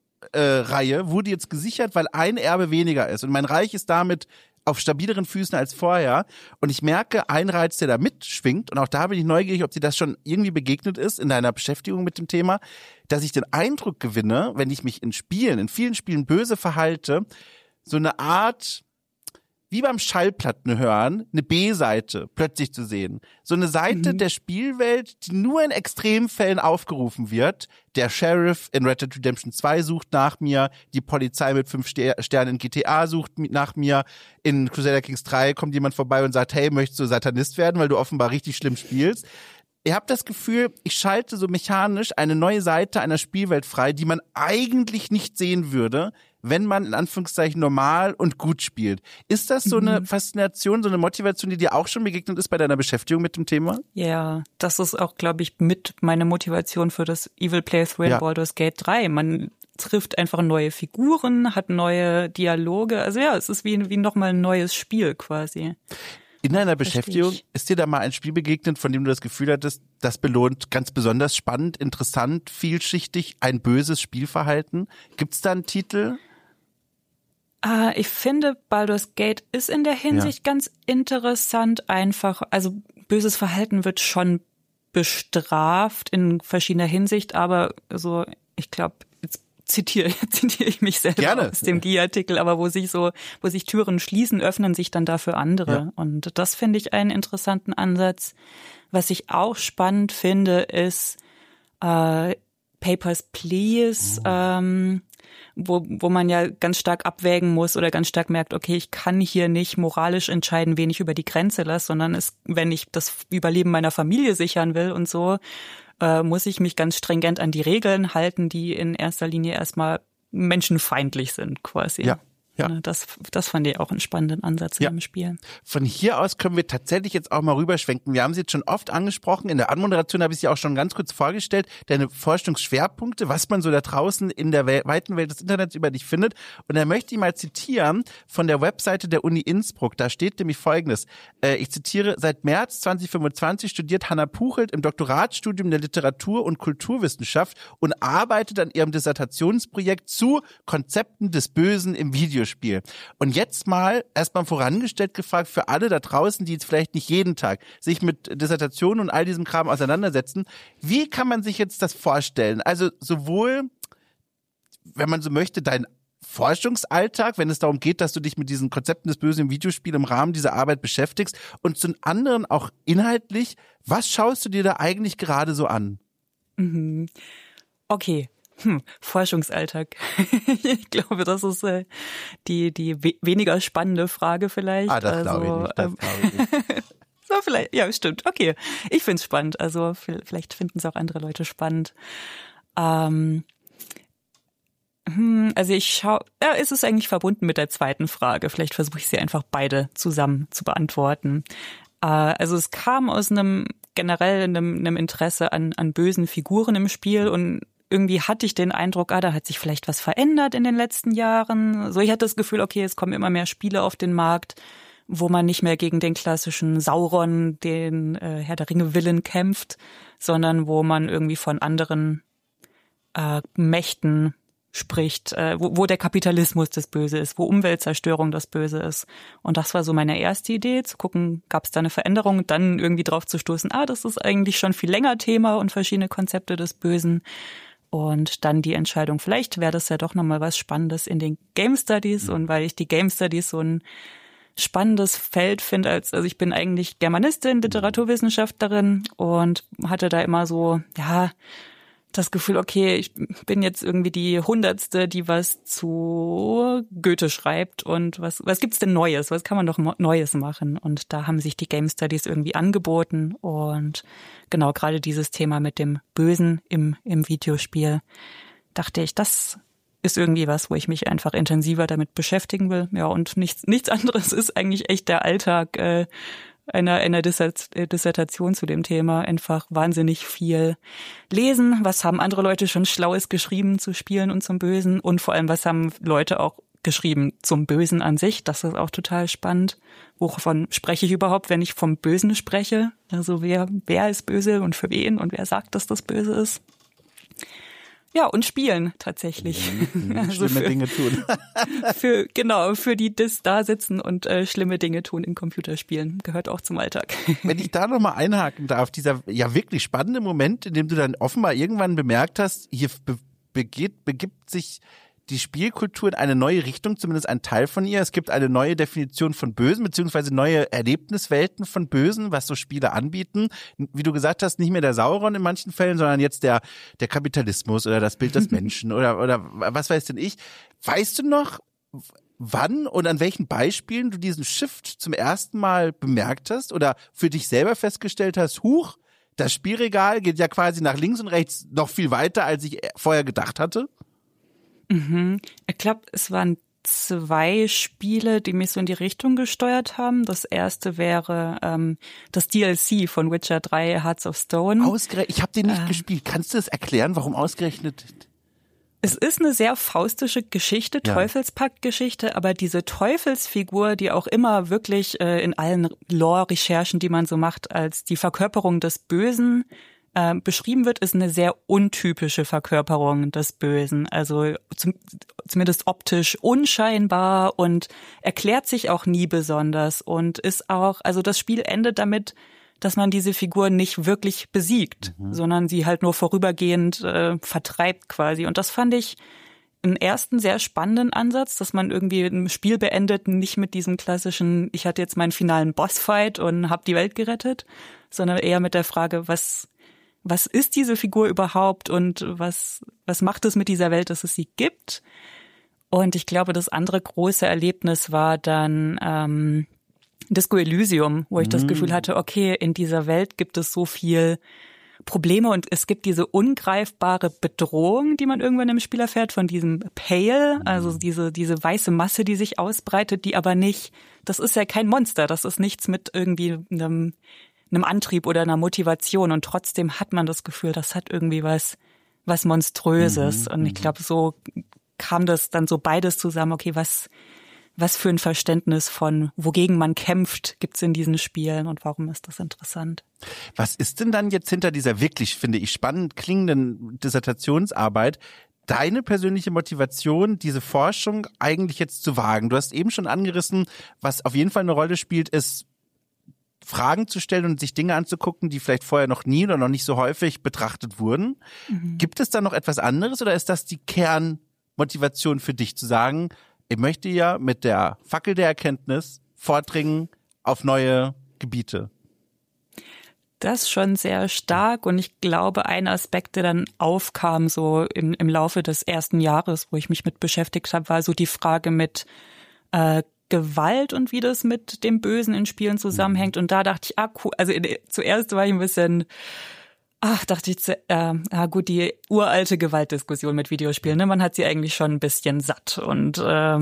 Erbreihe wurde jetzt gesichert, weil ein Erbe weniger ist und mein Reich ist damit auf stabileren Füßen als vorher und ich merke, ein Reiz, der da mitschwingt und auch da bin ich neugierig, ob dir das schon irgendwie begegnet ist in deiner Beschäftigung mit dem Thema, dass ich den Eindruck gewinne, wenn ich mich in vielen Spielen böse verhalte, so eine Art, wie beim Schallplatten hören, eine B-Seite plötzlich zu sehen. So eine Seite der Spielwelt, die nur in Extremfällen aufgerufen wird. Der Sheriff in Red Dead Redemption 2 sucht nach mir, die Polizei mit 5 Sternen in GTA sucht nach mir, in Crusader Kings 3 kommt jemand vorbei und sagt, hey, möchtest du Satanist werden, weil du offenbar richtig schlimm spielst. Ihr habt das Gefühl, ich schalte so mechanisch eine neue Seite einer Spielwelt frei, die man eigentlich nicht sehen würde, wenn man in Anführungszeichen normal und gut spielt. Ist das so eine Faszination, so eine Motivation, die dir auch schon begegnet ist bei deiner Beschäftigung mit dem Thema? Ja, das ist auch, glaube ich, mit meine Motivation für das Evil Playthrough in Baldur's Gate 3. Man trifft einfach neue Figuren, hat neue Dialoge. Also ja, es ist wie nochmal ein neues Spiel quasi. In deiner Beschäftigung, ist dir da mal ein Spiel begegnet, von dem du das Gefühl hattest, das belohnt ganz besonders spannend, interessant, vielschichtig, ein böses Spielverhalten? Gibt's da einen Titel? Ich finde, Baldur's Gate ist in der Hinsicht ganz interessant einfach. Also böses Verhalten wird schon bestraft in verschiedener Hinsicht, aber so, ich glaube, jetzt zitiere ich mich selber aus dem GUI-Artikel, aber wo sich Türen schließen, öffnen sich dann dafür andere. Ja. Und das finde ich einen interessanten Ansatz. Was ich auch spannend finde, ist Papers, Please, wo man ja ganz stark abwägen muss oder ganz stark merkt, okay, ich kann hier nicht moralisch entscheiden, wen ich über die Grenze lasse, sondern wenn ich das Überleben meiner Familie sichern will und so, muss ich mich ganz stringent an die Regeln halten, die in erster Linie erstmal menschenfeindlich sind, quasi. Ja. Ja. Das fand ich auch einen spannenden Ansatz in dem Spiel. Von hier aus können wir tatsächlich jetzt auch mal rüberschwenken. Wir haben sie jetzt schon oft angesprochen. In der Anmoderation habe ich sie auch schon ganz kurz vorgestellt. Deine Forschungsschwerpunkte, was man so da draußen in der weiten Welt des Internets über dich findet. Und da möchte ich mal zitieren von der Webseite der Uni Innsbruck. Da steht nämlich Folgendes. Ich zitiere, seit März 2025 studiert Hanna Puchelt im Doktoratsstudium der Literatur- und Kulturwissenschaft und arbeitet an ihrem Dissertationsprojekt zu Konzepten des Bösen im Videospiel. Und jetzt mal erstmal vorangestellt gefragt für alle da draußen, die jetzt vielleicht nicht jeden Tag sich mit Dissertationen und all diesem Kram auseinandersetzen. Wie kann man sich jetzt das vorstellen? Also sowohl, wenn man so möchte, dein Forschungsalltag, wenn es darum geht, dass du dich mit diesen Konzepten des Bösen im Videospiel im Rahmen dieser Arbeit beschäftigst und zum anderen auch inhaltlich, was schaust du dir da eigentlich gerade so an? Okay. Forschungsalltag. Ich glaube, das ist die weniger spannende Frage vielleicht. Das glaube ich nicht. So, vielleicht, ja, stimmt. Okay. Ich find's spannend. Also vielleicht finden es auch andere Leute spannend. Also ist es eigentlich verbunden mit der zweiten Frage. Vielleicht versuche ich sie einfach beide zusammen zu beantworten. Also es kam aus einem Interesse an bösen Figuren im Spiel und irgendwie hatte ich den Eindruck, da hat sich vielleicht was verändert in den letzten Jahren. So, ich hatte das Gefühl, okay, es kommen immer mehr Spiele auf den Markt, wo man nicht mehr gegen den klassischen Sauron, den Herr der Ringe-Villain kämpft, sondern wo man irgendwie von anderen Mächten spricht, wo der Kapitalismus das Böse ist, wo Umweltzerstörung das Böse ist. Und das war so meine erste Idee, zu gucken, gab es da eine Veränderung und dann irgendwie drauf zu stoßen, das ist eigentlich schon viel länger Thema und verschiedene Konzepte des Bösen. Und dann die Entscheidung, vielleicht wäre das ja doch nochmal was Spannendes in den Game Studies. Und weil ich die Game Studies so ein spannendes Feld finde, also ich bin eigentlich Germanistin, Literaturwissenschaftlerin und hatte da immer so, das Gefühl, okay, ich bin jetzt irgendwie die 100. die was zu Goethe schreibt und was gibt's denn Neues? Was kann man doch Neues machen? Und da haben sich die Game Studies irgendwie angeboten und genau, gerade dieses Thema mit dem Bösen im Videospiel, dachte ich, das ist irgendwie was, wo ich mich einfach intensiver damit beschäftigen will. Ja, und nichts anderes ist eigentlich echt der Alltag einer Dissertation zu dem Thema. Einfach wahnsinnig viel lesen. Was haben andere Leute schon Schlaues geschrieben zu Spielen und zum Bösen? Und vor allem, was haben Leute auch geschrieben zum Bösen an sich? Das ist auch total spannend. Wovon spreche ich überhaupt, wenn ich vom Bösen spreche? Also wer ist böse und für wen und wer sagt, dass das böse ist? Ja, und spielen tatsächlich. Also schlimme Dinge tun. für die da sitzen und schlimme Dinge tun in Computerspielen. Gehört auch zum Alltag. Wenn ich da nochmal einhaken darf, dieser ja wirklich spannende Moment, in dem du dann offenbar irgendwann bemerkt hast, hier begibt sich die Spielkultur in eine neue Richtung, zumindest ein Teil von ihr. Es gibt eine neue Definition von Bösen, beziehungsweise neue Erlebniswelten von Bösen, was so Spiele anbieten. Wie du gesagt hast, nicht mehr der Sauron in manchen Fällen, sondern jetzt der Kapitalismus oder das Bild des Menschen oder was weiß denn ich. Weißt du noch, wann und an welchen Beispielen du diesen Shift zum ersten Mal bemerkt hast oder für dich selber festgestellt hast, das Spielregal geht ja quasi nach links und rechts noch viel weiter, als ich vorher gedacht hatte? Ich glaube, es waren 2 Spiele, die mich so in die Richtung gesteuert haben. Das erste wäre das DLC von Witcher 3, Hearts of Stone. Ich habe den nicht gespielt. Kannst du das erklären, warum ausgerechnet? Es ist eine sehr faustische Geschichte, Teufelspakt-Geschichte, aber diese Teufelsfigur, die auch immer wirklich in allen Lore-Recherchen, die man so macht, als die Verkörperung des Bösen beschrieben wird, ist eine sehr untypische Verkörperung des Bösen. Also zumindest optisch unscheinbar und erklärt sich auch nie besonders und ist auch, also das Spiel endet damit, dass man diese Figur nicht wirklich besiegt, sondern sie halt nur vorübergehend vertreibt quasi. Und das fand ich einen ersten sehr spannenden Ansatz, dass man irgendwie ein Spiel beendet, nicht mit diesem klassischen, ich hatte jetzt meinen finalen Bossfight und habe die Welt gerettet, sondern eher mit der Frage, was ist diese Figur überhaupt und was macht es mit dieser Welt, dass es sie gibt? Und ich glaube, das andere große Erlebnis war dann Disco Elysium, wo ich das Gefühl hatte, okay, in dieser Welt gibt es so viel Probleme und es gibt diese ungreifbare Bedrohung, die man irgendwann im Spiel erfährt, von diesem Pale, also diese weiße Masse, die sich ausbreitet, die aber nicht, das ist ja kein Monster, das ist nichts mit irgendwie einem Antrieb oder einer Motivation und trotzdem hat man das Gefühl, das hat irgendwie was Monströses und ich glaube, so kam das dann so beides zusammen, okay, was für ein Verständnis von wogegen man kämpft gibt's in diesen Spielen und warum ist das interessant? Was ist denn dann jetzt hinter dieser wirklich, finde ich, spannend klingenden Dissertationsarbeit deine persönliche Motivation, diese Forschung eigentlich jetzt zu wagen? Du hast eben schon angerissen, was auf jeden Fall eine Rolle spielt, ist Fragen zu stellen und sich Dinge anzugucken, die vielleicht vorher noch nie oder noch nicht so häufig betrachtet wurden. Gibt es da noch etwas anderes oder ist das die Kernmotivation für dich, zu sagen, ich möchte ja mit der Fackel der Erkenntnis vordringen auf neue Gebiete? Das schon sehr stark und ich glaube, ein Aspekt, der dann aufkam so im Laufe des ersten Jahres, wo ich mich mit beschäftigt habe, war so die Frage mit Gewalt und wie das mit dem Bösen in Spielen zusammenhängt. Und da dachte ich, cool, also zuerst war ich ein bisschen, gut, die uralte Gewaltdiskussion mit Videospielen, ne? Man hat sie eigentlich schon ein bisschen satt und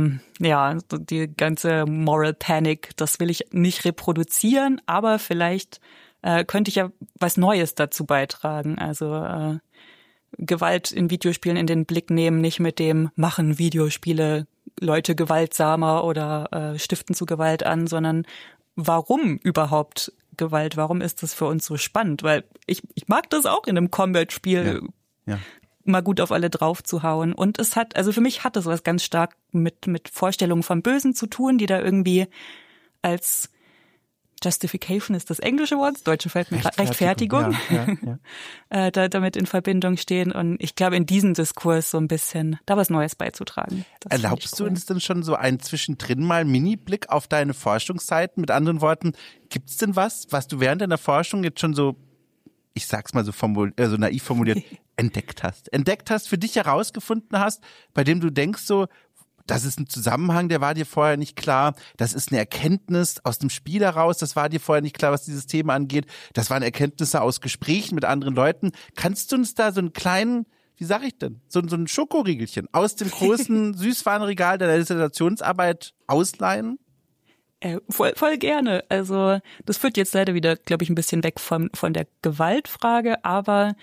die ganze Moral Panic, das will ich nicht reproduzieren, aber vielleicht könnte ich ja was Neues dazu beitragen. Also Gewalt in Videospielen in den Blick nehmen, nicht mit dem machen Videospiele Leute gewaltsamer oder stiften zu Gewalt an, sondern warum überhaupt Gewalt? Warum ist das für uns so spannend? Weil ich mag das auch in einem Combat-Spiel, mal gut auf alle drauf zu hauen. Und es hat, also für mich hat das was ganz stark mit Vorstellungen vom Bösen zu tun, die da irgendwie als Justification ist das englische Wort, das deutsche fällt mir gerade Rechtfertigung, damit in Verbindung stehen. Und ich glaube, in diesem Diskurs so ein bisschen da was Neues beizutragen. Erlaubst du uns denn schon so einen zwischendrin mal Mini-Blick auf deine Forschungszeiten? Mit anderen Worten, gibt es denn was du während deiner Forschung jetzt schon so, ich sag's mal so naiv formuliert, entdeckt hast, für dich herausgefunden hast, bei dem du denkst so, das ist ein Zusammenhang, der war dir vorher nicht klar. Das ist eine Erkenntnis aus dem Spiel heraus, das war dir vorher nicht klar, was dieses Thema angeht. Das waren Erkenntnisse aus Gesprächen mit anderen Leuten. Kannst du uns da so einen kleinen, wie sag ich denn, so ein Schokoriegelchen aus dem großen Süßwarenregal deiner Dissertationsarbeit ausleihen? Voll gerne. Also das führt jetzt leider wieder, glaube ich, ein bisschen weg von der Gewaltfrage. Aber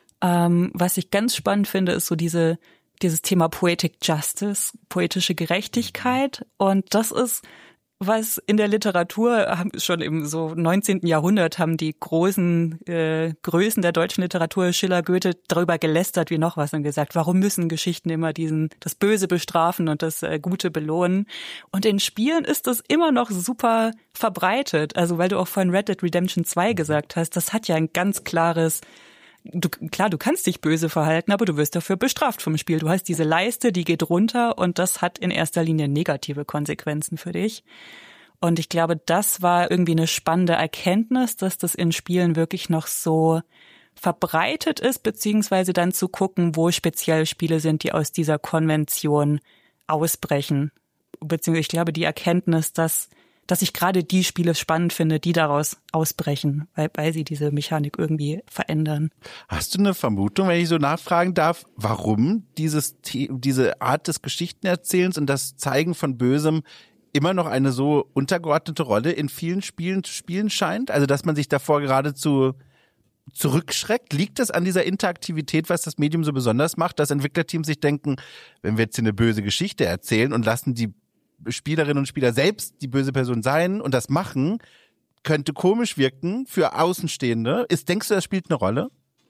was ich ganz spannend finde, ist so dieses Thema Poetic Justice, poetische Gerechtigkeit. Und das ist, was in der Literatur, schon im so 19. Jahrhundert haben die großen Größen der deutschen Literatur, Schiller, Goethe, darüber gelästert wie noch was und gesagt, warum müssen Geschichten immer das Böse bestrafen und das Gute belohnen? Und in Spielen ist das immer noch super verbreitet. Also weil du auch von Red Dead Redemption 2 gesagt hast, das hat ja ein ganz klares, du kannst dich böse verhalten, aber du wirst dafür bestraft vom Spiel. Du hast diese Leiste, die geht runter und das hat in erster Linie negative Konsequenzen für dich. Und ich glaube, das war irgendwie eine spannende Erkenntnis, dass das in Spielen wirklich noch so verbreitet ist, beziehungsweise dann zu gucken, wo speziell Spiele sind, die aus dieser Konvention ausbrechen. Beziehungsweise ich glaube, die Erkenntnis, dass ich gerade die Spiele spannend finde, die daraus ausbrechen, weil sie diese Mechanik irgendwie verändern. Hast du eine Vermutung, wenn ich so nachfragen darf, warum diese Art des Geschichtenerzählens und das Zeigen von Bösem immer noch eine so untergeordnete Rolle in vielen Spielen zu spielen scheint? Also, dass man sich davor geradezu zurückschreckt? Liegt das an dieser Interaktivität, was das Medium so besonders macht, dass Entwicklerteams sich denken, wenn wir jetzt hier eine böse Geschichte erzählen und lassen die Spielerinnen und Spieler selbst die böse Person sein und das machen, könnte komisch wirken für Außenstehende. Denkst du, das spielt eine Rolle?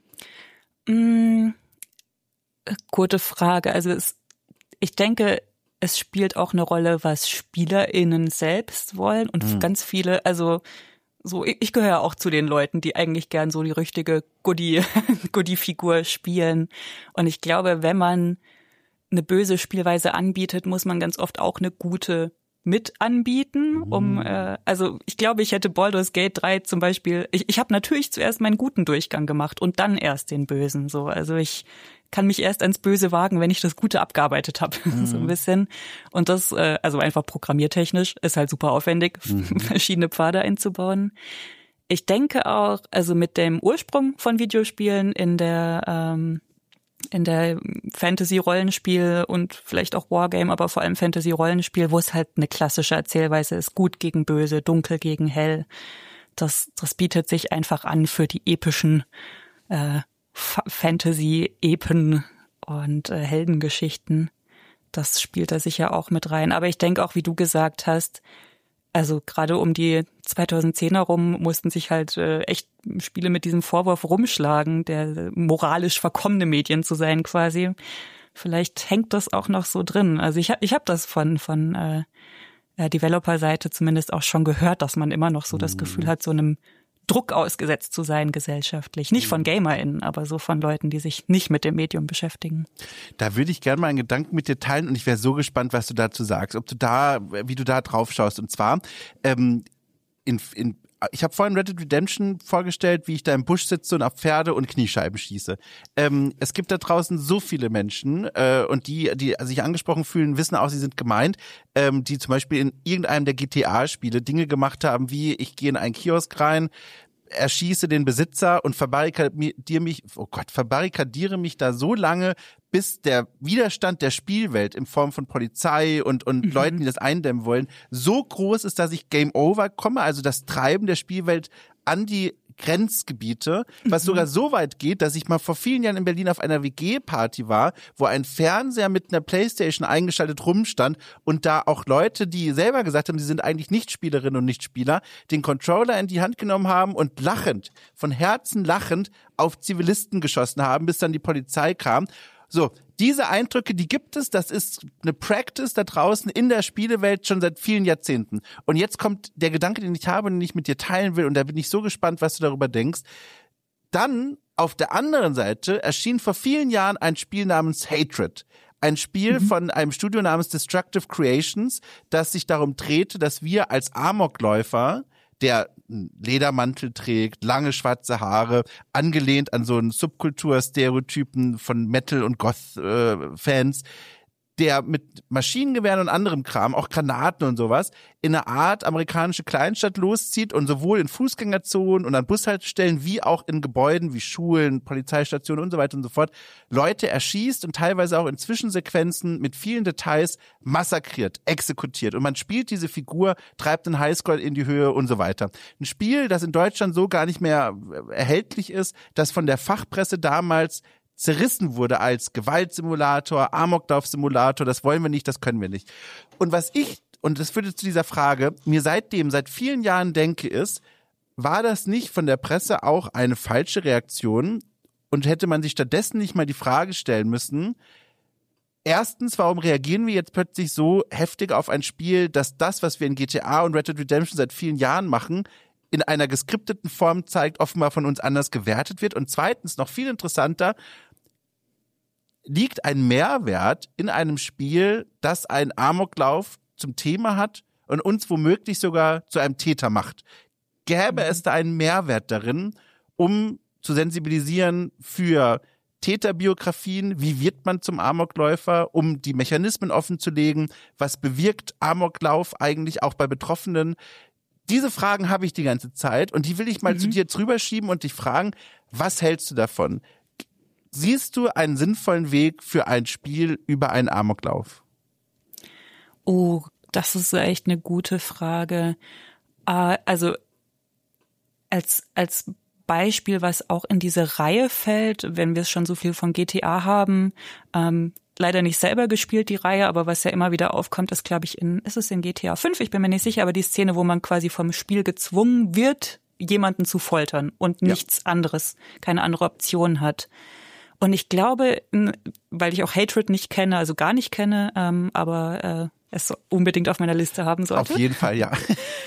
Gute Frage. Also ich denke, es spielt auch eine Rolle, was SpielerInnen selbst wollen und ganz viele, also so, ich gehöre auch zu den Leuten, die eigentlich gern so die richtige Goodie-Figur spielen. Und ich glaube, wenn man eine böse Spielweise anbietet, muss man ganz oft auch eine gute mit anbieten, also ich glaube, ich hätte Baldur's Gate 3 zum Beispiel, ich habe natürlich zuerst meinen guten Durchgang gemacht und dann erst den bösen, so, also ich kann mich erst ans Böse wagen, wenn ich das Gute abgearbeitet habe, so ein bisschen. Und das, also einfach programmiertechnisch, ist halt super aufwendig, verschiedene Pfade einzubauen. Ich denke auch, also mit dem Ursprung von Videospielen in der Fantasy-Rollenspiel und vielleicht auch Wargame, aber vor allem Fantasy-Rollenspiel, wo es halt eine klassische Erzählweise ist, gut gegen böse, dunkel gegen hell. Das bietet sich einfach an für die epischen Fantasy-Epen und Heldengeschichten. Das spielt da sicher auch mit rein. Aber ich denke auch, wie du gesagt hast, also gerade um die 2010er rum mussten sich halt echt Spiele mit diesem Vorwurf rumschlagen, der moralisch verkommene Medien zu sein quasi. Vielleicht hängt das auch noch so drin. Also ich hab das von Developer-Seite zumindest auch schon gehört, dass man immer noch so das Gefühl hat, so einem Druck ausgesetzt zu sein gesellschaftlich. Nicht von GamerInnen, aber so von Leuten, die sich nicht mit dem Medium beschäftigen. Da würde ich gerne mal einen Gedanken mit dir teilen und ich wäre so gespannt, was du dazu sagst, wie du da drauf schaust. Und zwar ich habe vorhin Red Dead Redemption vorgestellt, wie ich da im Busch sitze und auf Pferde und Kniescheiben schieße. Es gibt da draußen so viele Menschen und die sich angesprochen fühlen, wissen auch, sie sind gemeint, die zum Beispiel in irgendeinem der GTA-Spiele Dinge gemacht haben, wie ich gehe in einen Kiosk rein, erschieße den Besitzer und verbarrikadiere mich da so lange, bis der Widerstand der Spielwelt in Form von Polizei und Leuten, die das eindämmen wollen, so groß ist, dass ich Game Over komme, also das Treiben der Spielwelt an die Grenzgebiete, was sogar so weit geht, dass ich mal vor vielen Jahren in Berlin auf einer WG-Party war, wo ein Fernseher mit einer Playstation eingeschaltet rumstand und da auch Leute, die selber gesagt haben, sie sind eigentlich nicht Spielerinnen und nicht Spieler, den Controller in die Hand genommen haben und lachend, von Herzen lachend auf Zivilisten geschossen haben, bis dann die Polizei kam. So, diese Eindrücke, die gibt es, das ist eine Practice da draußen in der Spielewelt schon seit vielen Jahrzehnten. Und jetzt kommt der Gedanke, den ich habe und den ich mit dir teilen will, und da bin ich so gespannt, was du darüber denkst. Dann, auf der anderen Seite, erschien vor vielen Jahren ein Spiel namens Hatred. Ein Spiel von einem Studio namens Destructive Creations, das sich darum drehte, dass wir als Amokläufer, der einen Ledermantel trägt, lange schwarze Haare, angelehnt an so einen Subkulturstereotypen von Metal- und Goth-Fans, der mit Maschinengewehren und anderem Kram, auch Granaten und sowas, in eine Art amerikanische Kleinstadt loszieht und sowohl in Fußgängerzonen und an Bushaltestellen wie auch in Gebäuden wie Schulen, Polizeistationen und so weiter und so fort Leute erschießt und teilweise auch in Zwischensequenzen mit vielen Details massakriert, exekutiert. Und man spielt diese Figur, treibt den Highscore in die Höhe und so weiter. Ein Spiel, das in Deutschland so gar nicht mehr erhältlich ist, das von der Fachpresse damals zerrissen wurde als Gewaltsimulator, Amoklauf-Simulator, das wollen wir nicht, das können wir nicht. Und und das führt jetzt zu dieser Frage, mir seit vielen Jahren denke ist, war das nicht von der Presse auch eine falsche Reaktion und hätte man sich stattdessen nicht mal die Frage stellen müssen, erstens, warum reagieren wir jetzt plötzlich so heftig auf ein Spiel, dass das, was wir in GTA und Red Dead Redemption seit vielen Jahren machen, in einer geskripteten Form zeigt, offenbar von uns anders gewertet wird. Und zweitens, noch viel interessanter, liegt ein Mehrwert in einem Spiel, das einen Amoklauf zum Thema hat und uns womöglich sogar zu einem Täter macht. Gäbe es da einen Mehrwert darin, um zu sensibilisieren für Täterbiografien, wie wird man zum Amokläufer, um die Mechanismen offenzulegen, was bewirkt Amoklauf eigentlich auch bei Betroffenen? Diese Fragen habe ich die ganze Zeit und die will ich mal zu dir jetzt rüberschieben und dich fragen, was hältst du davon? Siehst du einen sinnvollen Weg für ein Spiel über einen Amoklauf? Oh, das ist echt eine gute Frage. Also als Beispiel, was auch in diese Reihe fällt, wenn wir es schon so viel von GTA haben, leider nicht selber gespielt, die Reihe, aber was ja immer wieder aufkommt, ist, glaube ich, ist es in GTA 5? Ich bin mir nicht sicher, aber die Szene, wo man quasi vom Spiel gezwungen wird, jemanden zu foltern und nichts anderes, keine andere Option hat. Und ich glaube, weil ich auch Hatred nicht kenne, also gar nicht kenne, aber es unbedingt auf meiner Liste haben sollte. Auf jeden Fall, ja.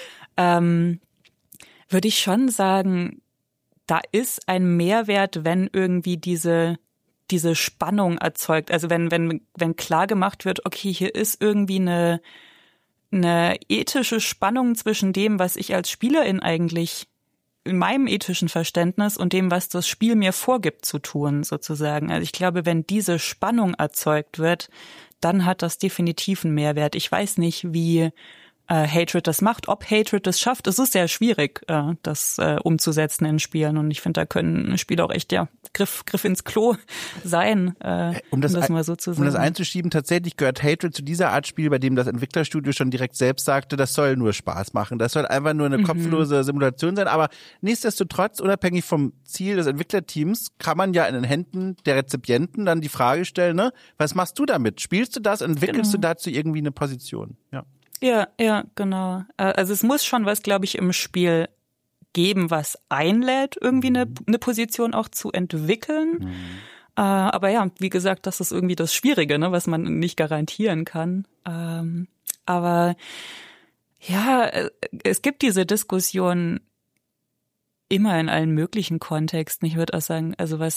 Würde ich schon sagen, da ist ein Mehrwert, wenn irgendwie diese Spannung erzeugt. Also wenn klar gemacht wird, okay, hier ist irgendwie eine ethische Spannung zwischen dem, was ich als Spielerin eigentlich in meinem ethischen Verständnis und dem, was das Spiel mir vorgibt zu tun, sozusagen. Also ich glaube, wenn diese Spannung erzeugt wird, dann hat das definitiv einen Mehrwert. Ich weiß nicht, wie Hatred das macht, ob Hatred das schafft. Es ist sehr schwierig, das umzusetzen in Spielen. Und ich finde, da können Spiele auch echt Griff ins Klo sein, um das mal so zu sagen. Um das einzuschieben, tatsächlich gehört Hatred zu dieser Art Spiel, bei dem das Entwicklerstudio schon direkt selbst sagte, das soll nur Spaß machen. Das soll einfach nur eine kopflose Simulation sein. Aber nichtsdestotrotz, unabhängig vom Ziel des Entwicklerteams, kann man ja in den Händen der Rezipienten dann die Frage stellen, ne, was machst du damit? Spielst du das? Entwickelst du dazu irgendwie eine Position? Ja. Ja, genau. Also es muss schon was, glaube ich, im Spiel geben, was einlädt, irgendwie eine Position auch zu entwickeln. Aber ja, wie gesagt, das ist irgendwie das Schwierige, ne, was man nicht garantieren kann. Aber ja, es gibt diese Diskussion immer in allen möglichen Kontexten. Ich würde auch sagen,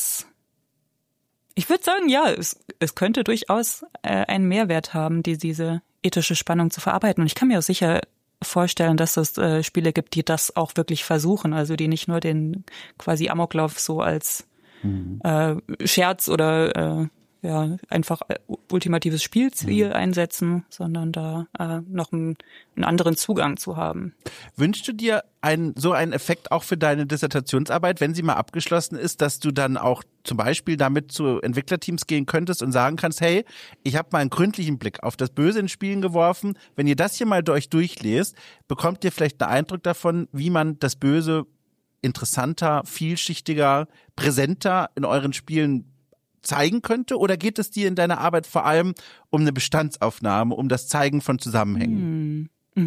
ich würde sagen, ja, es könnte durchaus einen Mehrwert haben, diese ethische Spannung zu verarbeiten. Und ich kann mir auch sicher vorstellen, dass es Spiele gibt, die das auch wirklich versuchen, also die nicht nur den quasi Amoklauf so als Scherz oder einfach ultimatives Spielziel einsetzen, sondern da noch einen anderen Zugang zu haben. Wünschst du dir so einen Effekt auch für deine Dissertationsarbeit, wenn sie mal abgeschlossen ist, dass du dann auch zum Beispiel damit zu Entwicklerteams gehen könntest und sagen kannst, hey, ich habe mal einen gründlichen Blick auf das Böse in Spielen geworfen. Wenn ihr das hier mal durchlest, bekommt ihr vielleicht einen Eindruck davon, wie man das Böse interessanter, vielschichtiger, präsenter in euren Spielen zeigen könnte? Oder geht es dir in deiner Arbeit vor allem um eine Bestandsaufnahme, um das Zeigen von Zusammenhängen?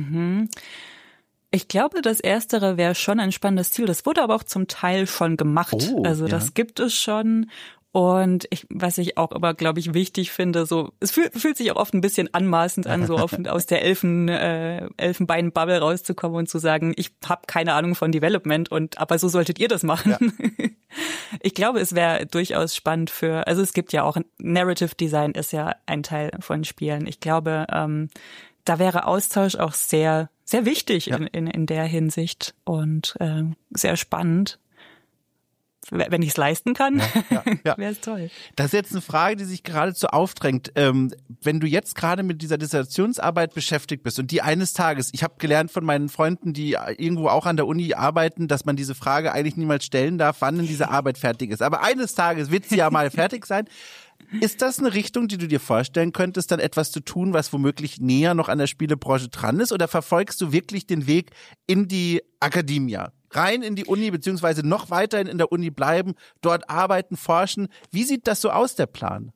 Ich glaube, das Erstere wäre schon ein spannendes Ziel. Das wurde aber auch zum Teil schon gemacht. Das gibt es schon. Und was ich auch aber, glaube ich, wichtig finde, so, es fühlt sich auch oft ein bisschen anmaßend an, so aus der Elfenbein-Bubble rauszukommen und zu sagen, ich habe keine Ahnung von Development aber so solltet ihr das machen. Ja. Ich glaube, es wäre durchaus spannend also es gibt ja auch, Narrative Design ist ja ein Teil von Spielen. Ich glaube, da wäre Austausch auch sehr, sehr wichtig in der Hinsicht und sehr spannend. Wenn ich es leisten kann, wäre es toll. Das ist jetzt eine Frage, die sich geradezu aufdrängt. Wenn du jetzt gerade mit dieser Dissertationsarbeit beschäftigt bist und die eines Tages, ich habe gelernt von meinen Freunden, die irgendwo auch an der Uni arbeiten, dass man diese Frage eigentlich niemals stellen darf, wann denn diese Arbeit fertig ist. Aber eines Tages wird sie ja mal fertig sein. Ist das eine Richtung, die du dir vorstellen könntest, dann etwas zu tun, was womöglich näher noch an der Spielebranche dran ist? Oder verfolgst du wirklich den Weg in die Akademie? Rein in die Uni, beziehungsweise noch weiterhin in der Uni bleiben, dort arbeiten, forschen. Wie sieht das so aus, der Plan?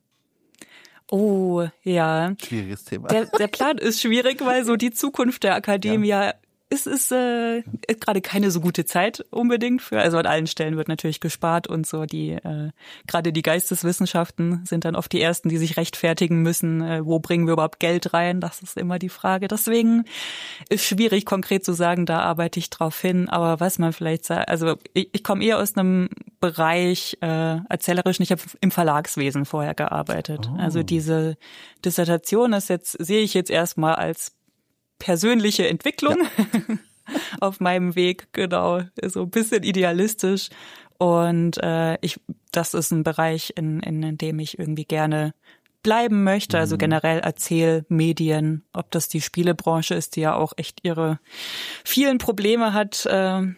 Oh, ja. Schwieriges Thema. Der Plan ist schwierig, weil so die Zukunft der Akademie es ist gerade keine so gute Zeit unbedingt also an allen Stellen wird natürlich gespart und so gerade die Geisteswissenschaften sind dann oft die ersten, die sich rechtfertigen müssen, wo bringen wir überhaupt Geld rein, das ist immer die Frage. Deswegen ist schwierig konkret zu sagen, da arbeite ich drauf hin, aber was man vielleicht sagt, also ich komme eher aus einem Bereich erzählerischen, ich habe im Verlagswesen vorher gearbeitet. Also diese Dissertation sehe ich jetzt erstmal als persönliche Entwicklung auf meinem Weg, genau, so ein bisschen idealistisch und das ist ein Bereich, in dem ich irgendwie gerne bleiben möchte, also generell Erzählmedien, ob das die Spielebranche ist, die ja auch echt ihre vielen Probleme hat, kann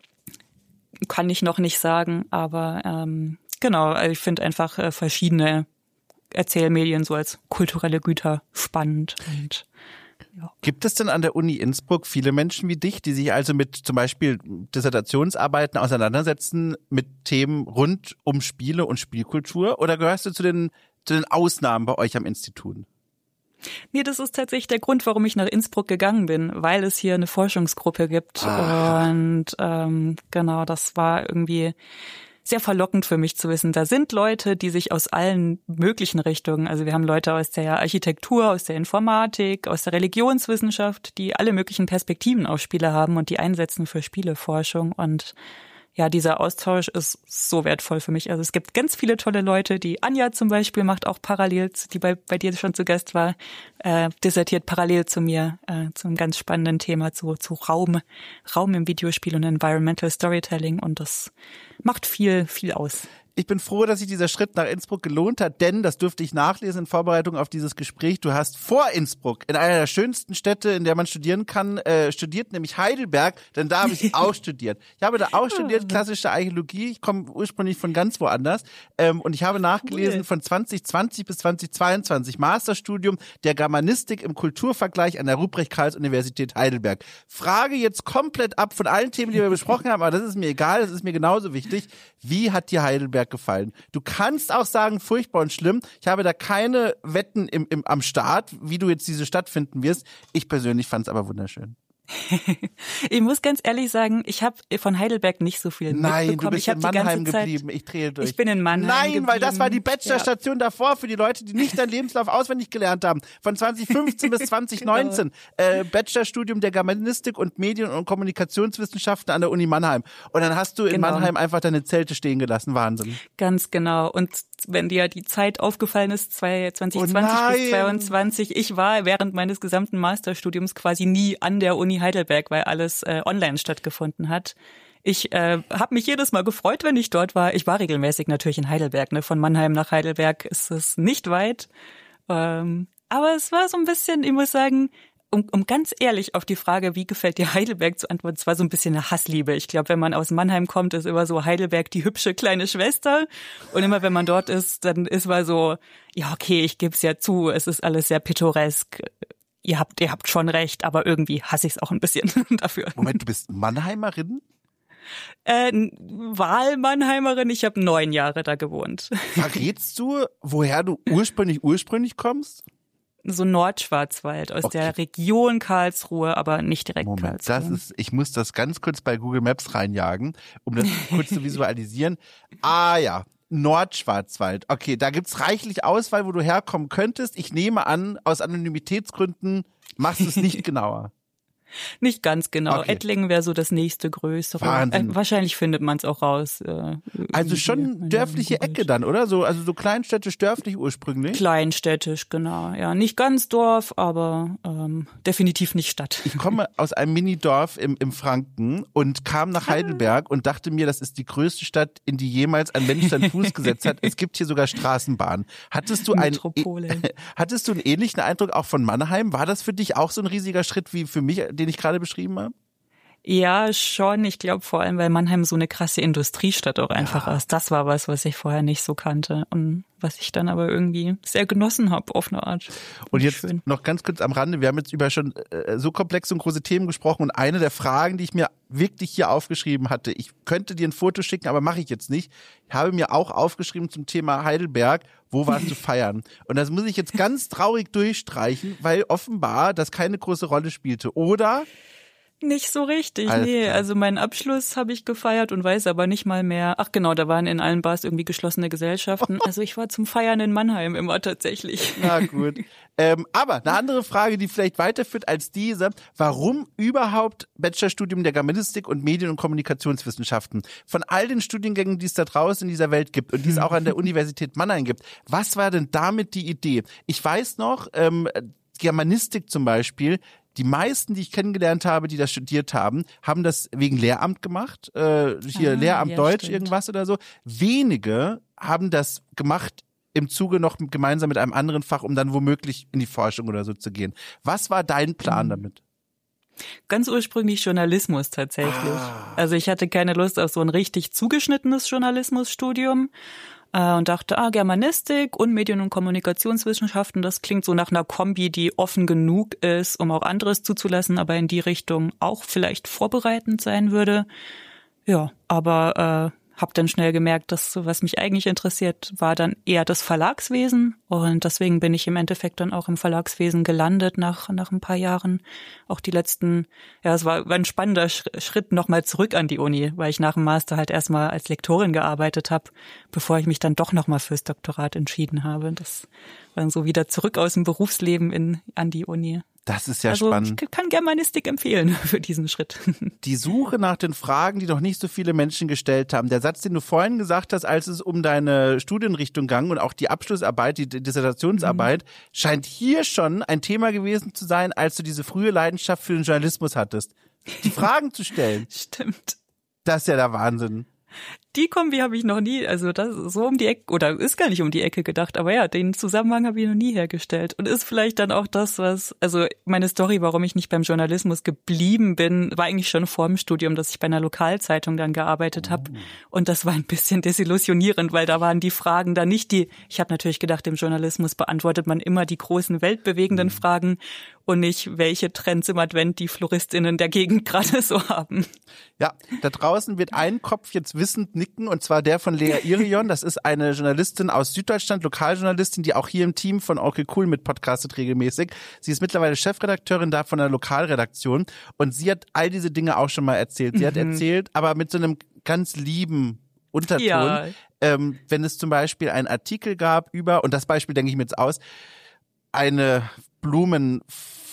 ich noch nicht sagen, aber genau, ich finde einfach verschiedene Erzählmedien so als kulturelle Güter spannend und Gibt es denn an der Uni Innsbruck viele Menschen wie dich, die sich also mit zum Beispiel Dissertationsarbeiten auseinandersetzen mit Themen rund um Spiele und Spielkultur? Oder gehörst du zu den Ausnahmen bei euch am Institut? Nee, das ist tatsächlich der Grund, warum ich nach Innsbruck gegangen bin, weil es hier eine Forschungsgruppe gibt. Und genau, das war irgendwie sehr verlockend für mich zu wissen. Da sind Leute, die sich aus allen möglichen Richtungen, also wir haben Leute aus der Architektur, aus der Informatik, aus der Religionswissenschaft, die alle möglichen Perspektiven auf Spiele haben und die einsetzen für Spieleforschung. Und ja, dieser Austausch ist so wertvoll für mich. Also es gibt ganz viele tolle Leute, die Anja zum Beispiel macht auch parallel, die bei dir schon zu Gast war, dissertiert parallel zu mir, zu einem ganz spannenden Thema zu Raum im Videospiel und Environmental Storytelling und das macht viel, viel aus. Ich bin froh, dass sich dieser Schritt nach Innsbruck gelohnt hat, denn, das durfte ich nachlesen in Vorbereitung auf dieses Gespräch, du hast vor Innsbruck, in einer der schönsten Städte, in der man studieren kann, studiert, nämlich Heidelberg, denn da habe ich auch studiert. Ich habe da auch studiert, klassische Archäologie, ich komme ursprünglich von ganz woanders und ich habe nachgelesen von 2020 bis 2022, Masterstudium der Germanistik im Kulturvergleich an der Ruprecht-Karls-Universität Heidelberg. Frage jetzt komplett ab von allen Themen, die wir besprochen haben, aber das ist mir egal, das ist mir genauso wichtig. Wie hat dir Heidelberg gefallen? Du kannst auch sagen, furchtbar und schlimm. Ich habe da keine Wetten am Start, wie du jetzt diese Stadt finden wirst. Ich persönlich fand es aber wunderschön. Ich muss ganz ehrlich sagen, ich habe von Heidelberg nicht so viel mitbekommen. Nein, du bist in Mannheim geblieben. Ich drehe durch. Ich bin in Mannheim geblieben. Nein, weil das war die Bachelorstation davor für die Leute, die nicht deinen Lebenslauf auswendig gelernt haben. Von 2015 bis 2019. Genau. Bachelorstudium der Germanistik und Medien- und Kommunikationswissenschaften an der Uni Mannheim. Und dann hast du in Mannheim einfach deine Zelte stehen gelassen. Wahnsinn. Ganz genau. Und wenn dir die Zeit aufgefallen ist, 2020 bis 2022, ich war während meines gesamten Masterstudiums quasi nie an der Uni Heidelberg, weil alles online stattgefunden hat. Ich habe mich jedes Mal gefreut, wenn ich dort war. Ich war regelmäßig natürlich in Heidelberg, ne? Von Mannheim nach Heidelberg ist es nicht weit. Aber es war so ein bisschen, ich muss sagen, um ganz ehrlich auf die Frage, wie gefällt dir Heidelberg zu antworten, es war so ein bisschen eine Hassliebe. Ich glaube, wenn man aus Mannheim kommt, ist immer so Heidelberg die hübsche kleine Schwester. Und immer wenn man dort ist, dann ist man so, ja okay, ich gebe es ja zu, es ist alles sehr pittoresk. Ihr habt schon recht, aber irgendwie hasse ich es auch ein bisschen dafür. Moment, du bist Mannheimerin? Wahlmannheimerin, ich habe 9 Jahre da gewohnt. Verrätst du, woher du ursprünglich kommst? So Nordschwarzwald, aus der Region Karlsruhe, aber nicht direkt Karlsruhe. Ich muss das ganz kurz bei Google Maps reinjagen, um das kurz zu visualisieren. Ah ja, Nordschwarzwald. Okay, da gibt's reichlich Auswahl, wo du herkommen könntest. Ich nehme an, aus Anonymitätsgründen machst du es nicht genauer. Nicht ganz genau. Okay. Ettlingen wäre so das nächste größere. Wahnsinn. Wahrscheinlich findet man es auch raus. Also schon dörfliche Ecke dann, oder? Also so kleinstädtisch, dörflich ursprünglich? Kleinstädtisch, genau. Ja, nicht ganz Dorf, aber definitiv nicht Stadt. Ich komme aus einem Minidorf im Franken und kam nach Heidelberg und dachte mir, das ist die größte Stadt, in die jemals ein Mensch seinen Fuß gesetzt hat. Es gibt hier sogar Straßenbahnen. Hattest du einen ähnlichen Eindruck auch von Mannheim? War das für dich auch so ein riesiger Schritt wie für mich, den ich gerade beschrieben habe? Ja, schon. Ich glaube vor allem, weil Mannheim so eine krasse Industriestadt auch einfach ist. Das war was ich vorher nicht so kannte und was ich dann aber irgendwie sehr genossen habe auf eine Art. Und jetzt noch ganz kurz am Rande, wir haben jetzt über schon so komplexe und große Themen gesprochen und eine der Fragen, die ich mir wirklich hier aufgeschrieben hatte, ich könnte dir ein Foto schicken, aber mache ich jetzt nicht. Ich habe mir auch aufgeschrieben zum Thema Heidelberg, wo warst du feiern? Und das muss ich jetzt ganz traurig durchstreichen, weil offenbar das keine große Rolle spielte. Oder? Nicht so richtig, nee. Also meinen Abschluss habe ich gefeiert und weiß aber nicht mal mehr. Ach genau, da waren in allen Bars irgendwie geschlossene Gesellschaften. Also ich war zum Feiern in Mannheim immer tatsächlich. Na gut. Aber eine andere Frage, die vielleicht weiterführt als diese. Warum überhaupt Bachelorstudium der Germanistik und Medien- und Kommunikationswissenschaften? Von all den Studiengängen, die es da draußen in dieser Welt gibt und die es auch an der Universität Mannheim gibt, was war denn damit die Idee? Ich weiß noch, Germanistik zum Beispiel, die meisten, die ich kennengelernt habe, die das studiert haben, haben das wegen Lehramt gemacht. Lehramt Deutsch, stimmt. Irgendwas oder so. Wenige haben das gemacht im Zuge noch gemeinsam mit einem anderen Fach, um dann womöglich in die Forschung oder so zu gehen. Was war dein Plan damit? Ganz ursprünglich Journalismus tatsächlich. Also ich hatte keine Lust auf so ein richtig zugeschnittenes Journalismusstudium. Und dachte, Germanistik und Medien- und Kommunikationswissenschaften, das klingt so nach einer Kombi, die offen genug ist, um auch anderes zuzulassen, aber in die Richtung auch vielleicht vorbereitend sein würde. Ja, aber habe dann schnell gemerkt, dass was mich eigentlich interessiert, war dann eher das Verlagswesen. Und deswegen bin ich im Endeffekt dann auch im Verlagswesen gelandet nach ein paar Jahren. Auch die letzten, es war ein spannender Schritt nochmal zurück an die Uni, weil ich nach dem Master halt erstmal als Lektorin gearbeitet habe, bevor ich mich dann doch nochmal fürs Doktorat entschieden habe. Das war dann so wieder zurück aus dem Berufsleben an die Uni. Das ist ja spannend. Ich kann Germanistik empfehlen für diesen Schritt. Die Suche nach den Fragen, die noch nicht so viele Menschen gestellt haben. Der Satz, den du vorhin gesagt hast, als es um deine Studienrichtung ging und auch die Abschlussarbeit, die Dissertationsarbeit, scheint hier schon ein Thema gewesen zu sein, als du diese frühe Leidenschaft für den Journalismus hattest. Die Fragen zu stellen. Stimmt. Das ist ja der Wahnsinn. Die Kombi habe ich noch nie, also das ist so um die Ecke, oder ist gar nicht um die Ecke gedacht, aber ja, den Zusammenhang habe ich noch nie hergestellt und ist vielleicht dann auch das, also meine Story, warum ich nicht beim Journalismus geblieben bin, war eigentlich schon vor dem Studium, dass ich bei einer Lokalzeitung dann gearbeitet habe und das war ein bisschen desillusionierend, weil da waren die Fragen da nicht ich habe natürlich gedacht, im Journalismus beantwortet man immer die großen weltbewegenden Fragen und nicht, welche Trends im Advent die FloristInnen der Gegend gerade so haben. Ja, da draußen wird ein Kopf jetzt wissend nicken, und zwar der von Lea Irion. Das ist eine Journalistin aus Süddeutschland, Lokaljournalistin, die auch hier im Team von Okay Cool mit podcastet regelmäßig. Sie ist mittlerweile Chefredakteurin da von der Lokalredaktion und sie hat all diese Dinge auch schon mal erzählt. Sie hat erzählt, aber mit so einem ganz lieben Unterton, wenn es zum Beispiel einen Artikel gab über, und das Beispiel denke ich mir jetzt aus, eine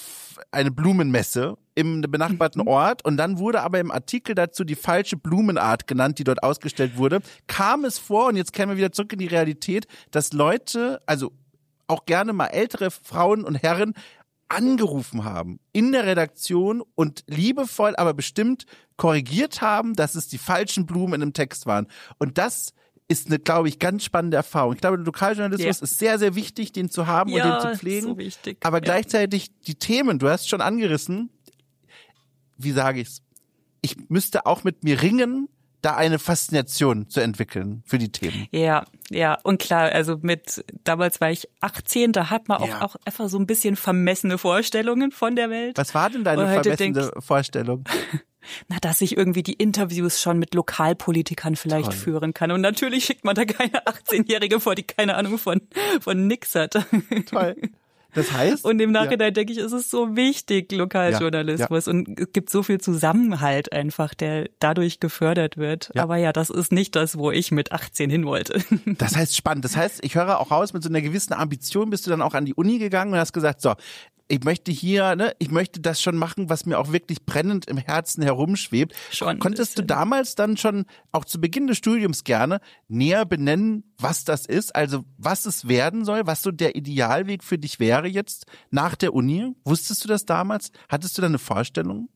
eine Blumenmesse im benachbarten Ort und dann wurde aber im Artikel dazu die falsche Blumenart genannt, die dort ausgestellt wurde. Kam es vor, und jetzt kehren wir wieder zurück in die Realität, dass Leute, also auch gerne mal ältere Frauen und Herren, angerufen haben in der Redaktion und liebevoll, aber bestimmt korrigiert haben, dass es die falschen Blumen in dem Text waren. Und das ist eine, glaube ich, ganz spannende Erfahrung. Ich glaube, der Lokaljournalismus ist sehr, sehr wichtig, den zu haben und den zu pflegen. So wichtig. Aber gleichzeitig die Themen, du hast schon angerissen, wie sage ich's? Ich müsste auch mit mir ringen, da eine Faszination zu entwickeln für die Themen. Ja, und klar, also damals war ich 18, da hat man auch einfach so ein bisschen vermessene Vorstellungen von der Welt. Was war denn deine vermessene Vorstellung? Na, dass ich irgendwie die Interviews schon mit Lokalpolitikern vielleicht führen kann. Und natürlich schickt man da keine 18-Jährige vor, die keine Ahnung von nix hat. Toll. Das heißt? Und im Nachhinein denke ich, ist es so wichtig, Lokaljournalismus. Ja. Und es gibt so viel Zusammenhalt einfach, der dadurch gefördert wird. Ja. Aber ja, das ist nicht das, wo ich mit 18 hin wollte. Das heißt spannend. Das heißt, ich höre auch raus, mit so einer gewissen Ambition bist du dann auch an die Uni gegangen und hast gesagt, so, ich möchte das schon machen, was mir auch wirklich brennend im Herzen herumschwebt. Konntest du damals dann schon, auch zu Beginn des Studiums gerne, näher benennen, was das ist? Also was es werden soll, was so der Idealweg für dich wäre jetzt nach der Uni? Wusstest du das damals? Hattest du da eine Vorstellung?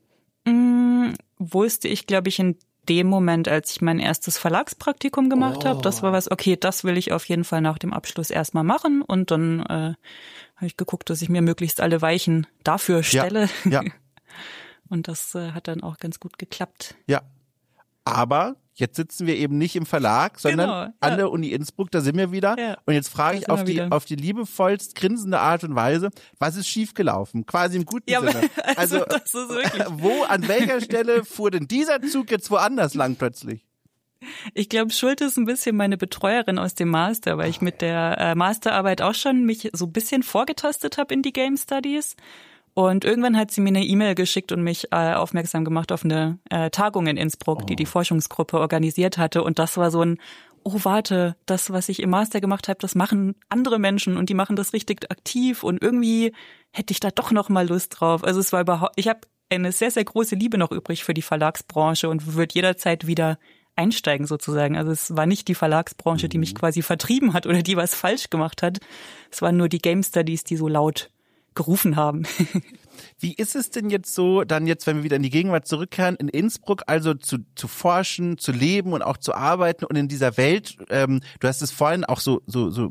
Wusste ich, glaube ich, in dem Moment, als ich mein erstes Verlagspraktikum gemacht habe. Das war was, okay, das will ich auf jeden Fall nach dem Abschluss erstmal machen. Und dann habe ich geguckt, dass ich mir möglichst alle Weichen dafür stelle. Ja. Und das hat dann auch ganz gut geklappt. Ja, aber jetzt sitzen wir eben nicht im Verlag, sondern an der Uni Innsbruck, da sind wir wieder. Ja, und jetzt frage ich auf die liebevollst grinsende Art und Weise, was ist schiefgelaufen? Quasi im guten Sinne. Also das ist wirklich an welcher Stelle fuhr denn dieser Zug jetzt woanders lang plötzlich? Ich glaube, schuld ist ein bisschen meine Betreuerin aus dem Master, weil ich mit der Masterarbeit auch schon mich so ein bisschen vorgetastet habe in die Game Studies. Und irgendwann hat sie mir eine E-Mail geschickt und mich aufmerksam gemacht auf eine Tagung in Innsbruck, die Forschungsgruppe organisiert hatte. Und das war so ein, oh warte, das, was ich im Master gemacht habe, das machen andere Menschen und die machen das richtig aktiv. Und irgendwie hätte ich da doch noch mal Lust drauf. Also es war ich habe eine sehr, sehr große Liebe noch übrig für die Verlagsbranche und würde jederzeit wieder einsteigen sozusagen. Also es war nicht die Verlagsbranche, die mich quasi vertrieben hat oder die was falsch gemacht hat. Es waren nur die Game Studies, die so laut gerufen haben. Wie ist es denn jetzt so, dann jetzt, wenn wir wieder in die Gegenwart zurückkehren, in Innsbruck also zu forschen, zu leben und auch zu arbeiten und in dieser Welt, du hast es vorhin auch so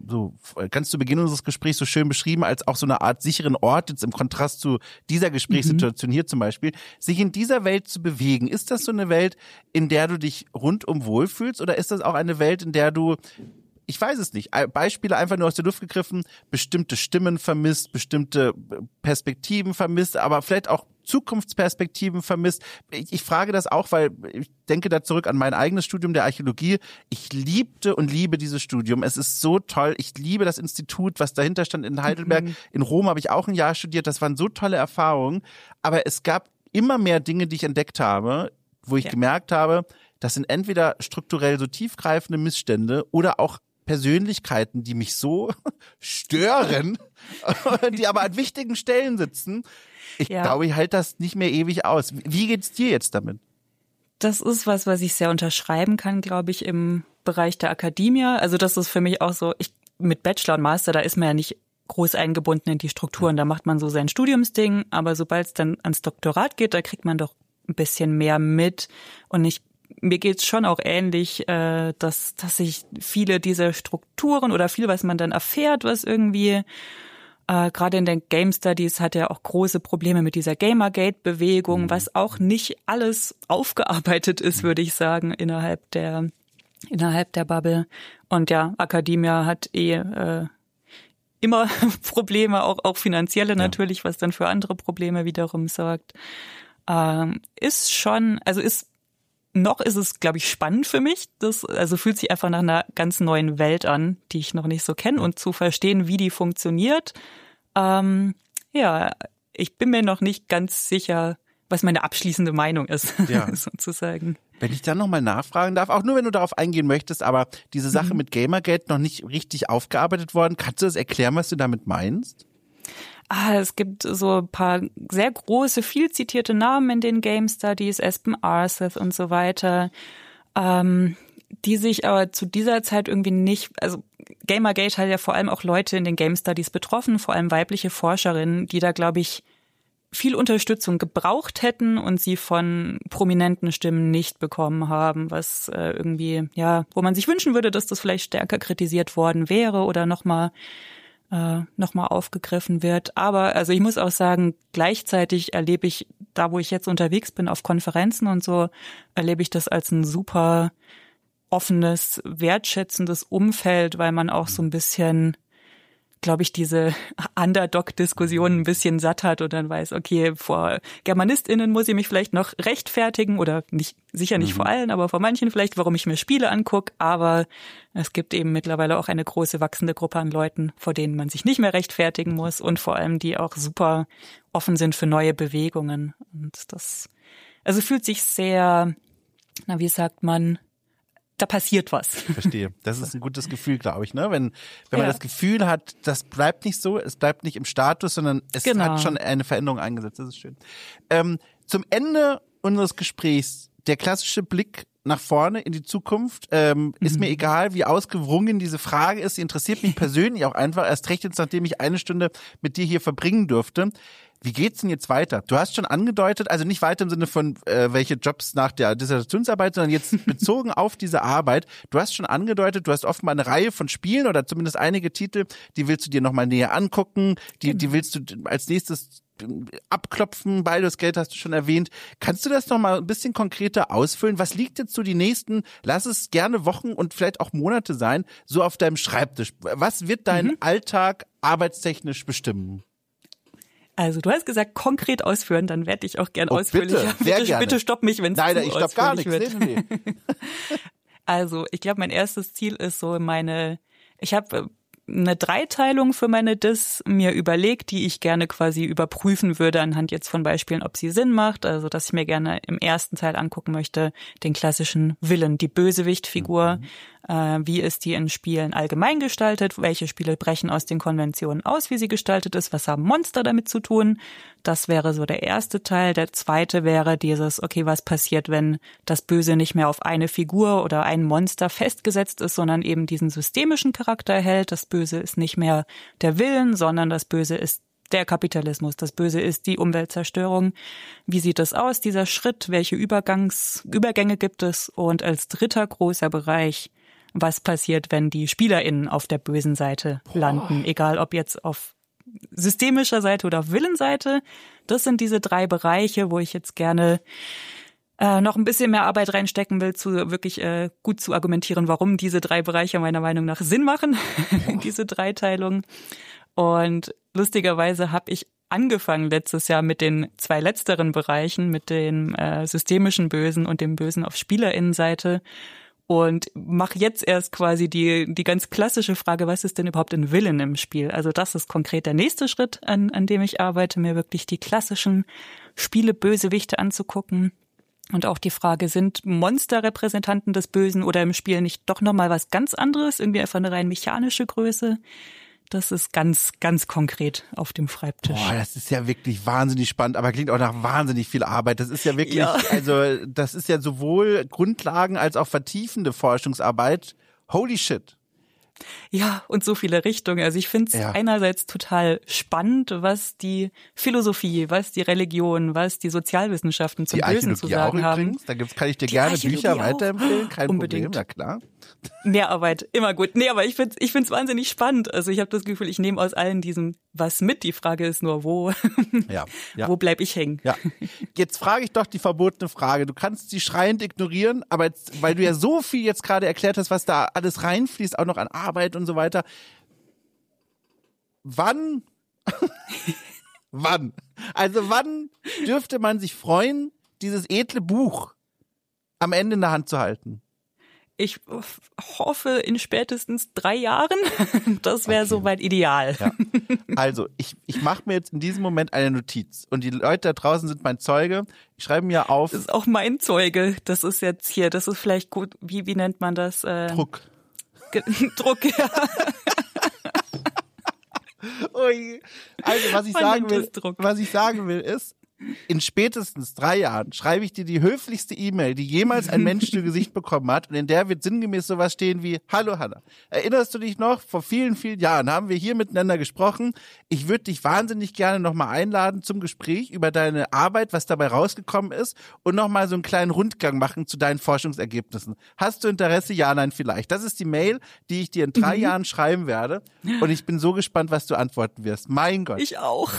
ganz zu Beginn unseres Gesprächs so schön beschrieben, als auch so eine Art sicheren Ort, jetzt im Kontrast zu dieser Gesprächssituation hier zum Beispiel, sich in dieser Welt zu bewegen. Ist das so eine Welt, in der du dich rundum wohlfühlst oder ist das auch eine Welt, in der du, ich weiß es nicht, Beispiele einfach nur aus der Luft gegriffen, bestimmte Stimmen vermisst, bestimmte Perspektiven vermisst, aber vielleicht auch Zukunftsperspektiven vermisst. Ich frage das auch, weil ich denke da zurück an mein eigenes Studium der Archäologie. Ich liebte und liebe dieses Studium. Es ist so toll. Ich liebe das Institut, was dahinter stand in Heidelberg. In Rom habe ich auch ein Jahr studiert. Das waren so tolle Erfahrungen. Aber es gab immer mehr Dinge, die ich entdeckt habe, wo ich gemerkt habe, das sind entweder strukturell so tiefgreifende Missstände oder auch Persönlichkeiten, die mich so stören, die aber an wichtigen Stellen sitzen. Ich glaube, ich halte das nicht mehr ewig aus. Wie geht's dir jetzt damit? Das ist was ich sehr unterschreiben kann, glaube ich, im Bereich der Akademie. Also das ist für mich auch so, mit Bachelor und Master, da ist man ja nicht groß eingebunden in die Strukturen. Da macht man so sein Studiumsding, aber sobald es dann ans Doktorat geht, da kriegt man doch ein bisschen mehr mit. Und mir geht's schon auch ähnlich, dass sich viele dieser Strukturen oder viel, was man dann erfährt, was irgendwie gerade in den Game Studies hat er auch große Probleme mit dieser Gamergate-Bewegung, was auch nicht alles aufgearbeitet ist, würde ich sagen, innerhalb der Bubble. Und ja, Academia hat immer Probleme, auch finanzielle natürlich, was dann für andere Probleme wiederum sorgt. Noch ist es, glaube ich, spannend für mich. Also fühlt sich einfach nach einer ganz neuen Welt an, die ich noch nicht so kenne und zu verstehen, wie die funktioniert. Ich bin mir noch nicht ganz sicher, was meine abschließende Meinung ist, sozusagen. Wenn ich dann nochmal nachfragen darf, auch nur wenn du darauf eingehen möchtest, aber diese Sache mit Gamergate noch nicht richtig aufgearbeitet worden, kannst du das erklären, was du damit meinst? Es gibt so ein paar sehr große, viel zitierte Namen in den Game Studies, Espen Aarseth und so weiter, die sich aber zu dieser Zeit irgendwie nicht, also Gamergate hat ja vor allem auch Leute in den Game Studies betroffen, vor allem weibliche Forscherinnen, die da, glaube ich, viel Unterstützung gebraucht hätten und sie von prominenten Stimmen nicht bekommen haben, was irgendwie, ja, wo man sich wünschen würde, dass das vielleicht stärker kritisiert worden wäre oder nochmal aufgegriffen wird. Aber also ich muss auch sagen, gleichzeitig erlebe ich, da wo ich jetzt unterwegs bin auf Konferenzen und so, erlebe ich das als ein super offenes, wertschätzendes Umfeld, weil man auch so ein bisschen, glaube ich, diese Underdog-Diskussion ein bisschen satt hat und dann weiß, okay, vor GermanistInnen muss ich mich vielleicht noch rechtfertigen oder nicht, sicher nicht vor allen, aber vor manchen vielleicht, warum ich mir Spiele angucke, aber es gibt eben mittlerweile auch eine große wachsende Gruppe an Leuten, vor denen man sich nicht mehr rechtfertigen muss und vor allem, die auch super offen sind für neue Bewegungen und das, also fühlt sich sehr, na, wie sagt man, da passiert was. Verstehe. Das ist ein gutes Gefühl, glaube ich, ne? Wenn man das Gefühl hat, das bleibt nicht so, es bleibt nicht im Status, sondern es hat schon eine Veränderung eingesetzt. Das ist schön. Zum Ende unseres Gesprächs, der klassische Blick nach vorne in die Zukunft, ist mir egal, wie ausgewrungen diese Frage ist. Sie interessiert mich persönlich auch einfach, erst recht jetzt, nachdem ich eine Stunde mit dir hier verbringen durfte. Wie geht's denn jetzt weiter? Du hast schon angedeutet, also nicht weiter im Sinne von welche Jobs nach der Dissertationsarbeit, sondern jetzt bezogen auf diese Arbeit. Du hast schon angedeutet, du hast offenbar eine Reihe von Spielen oder zumindest einige Titel, die willst du dir nochmal näher angucken, die willst du als nächstes abklopfen. Baldur's Gate hast du schon erwähnt. Kannst du das nochmal ein bisschen konkreter ausfüllen? Was liegt jetzt so die nächsten, lass es gerne Wochen und vielleicht auch Monate sein, so auf deinem Schreibtisch? Was wird deinen Alltag arbeitstechnisch bestimmen? Also du hast gesagt, konkret ausführen, dann werde ich auch gern ausführlicher. Bitte stopp mich, wenn es zu ausführlich wird. Nein, ich stopp gar nichts. Nee. Also ich glaube, mein erstes Ziel ist so ich habe eine Dreiteilung für meine Dis mir überlegt, die ich gerne quasi überprüfen würde anhand jetzt von Beispielen, ob sie Sinn macht. Also, dass ich mir gerne im ersten Teil angucken möchte, den klassischen Villain, die Bösewichtfigur. Wie ist die in Spielen allgemein gestaltet? Welche Spiele brechen aus den Konventionen aus, wie sie gestaltet ist? Was haben Monster damit zu tun? Das wäre so der erste Teil. Der zweite wäre dieses, okay, was passiert, wenn das Böse nicht mehr auf eine Figur oder ein Monster festgesetzt ist, sondern eben diesen systemischen Charakter erhält. Das Böse ist nicht mehr der Willen, sondern das Böse ist der Kapitalismus. Das Böse ist die Umweltzerstörung. Wie sieht das aus, dieser Schritt? Welche Übergänge gibt es? Und als dritter großer Bereich, was passiert, wenn die SpielerInnen auf der bösen Seite landen? Egal, ob jetzt auf systemischer Seite oder auf Willenseite. Das sind diese drei Bereiche, wo ich jetzt gerne noch ein bisschen mehr Arbeit reinstecken will, wirklich gut zu argumentieren, warum diese drei Bereiche meiner Meinung nach Sinn machen, diese Dreiteilung. Und lustigerweise habe ich angefangen letztes Jahr mit den zwei letzteren Bereichen, mit dem systemischen Bösen und dem Bösen auf SpielerInnenseite. Und mache jetzt erst quasi die ganz klassische Frage, was ist denn überhaupt ein Villain im Spiel? Also das ist konkret der nächste Schritt, an dem ich arbeite, mir wirklich die klassischen Spiele-Bösewichte anzugucken. Und auch die Frage, sind Monster Repräsentanten des Bösen oder im Spiel nicht doch nochmal was ganz anderes? Irgendwie einfach eine rein mechanische Größe? Das ist ganz, ganz konkret auf dem Schreibtisch. Boah, das ist ja wirklich wahnsinnig spannend, aber klingt auch nach wahnsinnig viel Arbeit. Das ist ja wirklich, also das ist ja sowohl Grundlagen als auch vertiefende Forschungsarbeit. Holy shit. Ja, und so viele Richtungen. Also ich finde es einerseits total spannend, was die Philosophie, was die Religion, was die Sozialwissenschaften zum Bösen zu sagen haben. Da kann ich dir gerne Bücher weiterempfehlen, kein Problem, na klar. Mehrarbeit, immer gut. Nee, aber ich find's wahnsinnig spannend. Also ich habe das Gefühl, ich nehme aus allen diesem was mit. Die Frage ist nur, wo wo bleib ich hängen? Ja. Jetzt frage ich doch die verbotene Frage. Du kannst sie schreiend ignorieren, aber jetzt, weil du ja so viel jetzt gerade erklärt hast, was da alles reinfließt, auch noch an Arbeit und so weiter. Wann? Also wann dürfte man sich freuen, dieses edle Buch am Ende in der Hand zu halten? Ich hoffe in spätestens 3 Jahren. Das wäre soweit ideal. Ja. Also, ich mache mir jetzt in diesem Moment eine Notiz. Und die Leute da draußen sind mein Zeuge. Ich schreibe mir auf. Das ist auch mein Zeuge. Das ist jetzt hier, das ist vielleicht gut, wie nennt man das? Druck. Druck, ja. Ui. Also, was ich sagen will, ist, in spätestens 3 Jahren schreibe ich dir die höflichste E-Mail, die jemals ein Mensch zu Gesicht bekommen hat, und in der wird sinngemäß sowas stehen wie: Hallo Hanna, erinnerst du dich noch? Vor vielen, vielen Jahren haben wir hier miteinander gesprochen. Ich würde dich wahnsinnig gerne nochmal einladen zum Gespräch über deine Arbeit, was dabei rausgekommen ist, und nochmal so einen kleinen Rundgang machen zu deinen Forschungsergebnissen. Hast du Interesse? Ja, nein, vielleicht. Das ist die Mail, die ich dir in 3 Jahren schreiben werde, und ich bin so gespannt, was du antworten wirst. Mein Gott. Ich auch.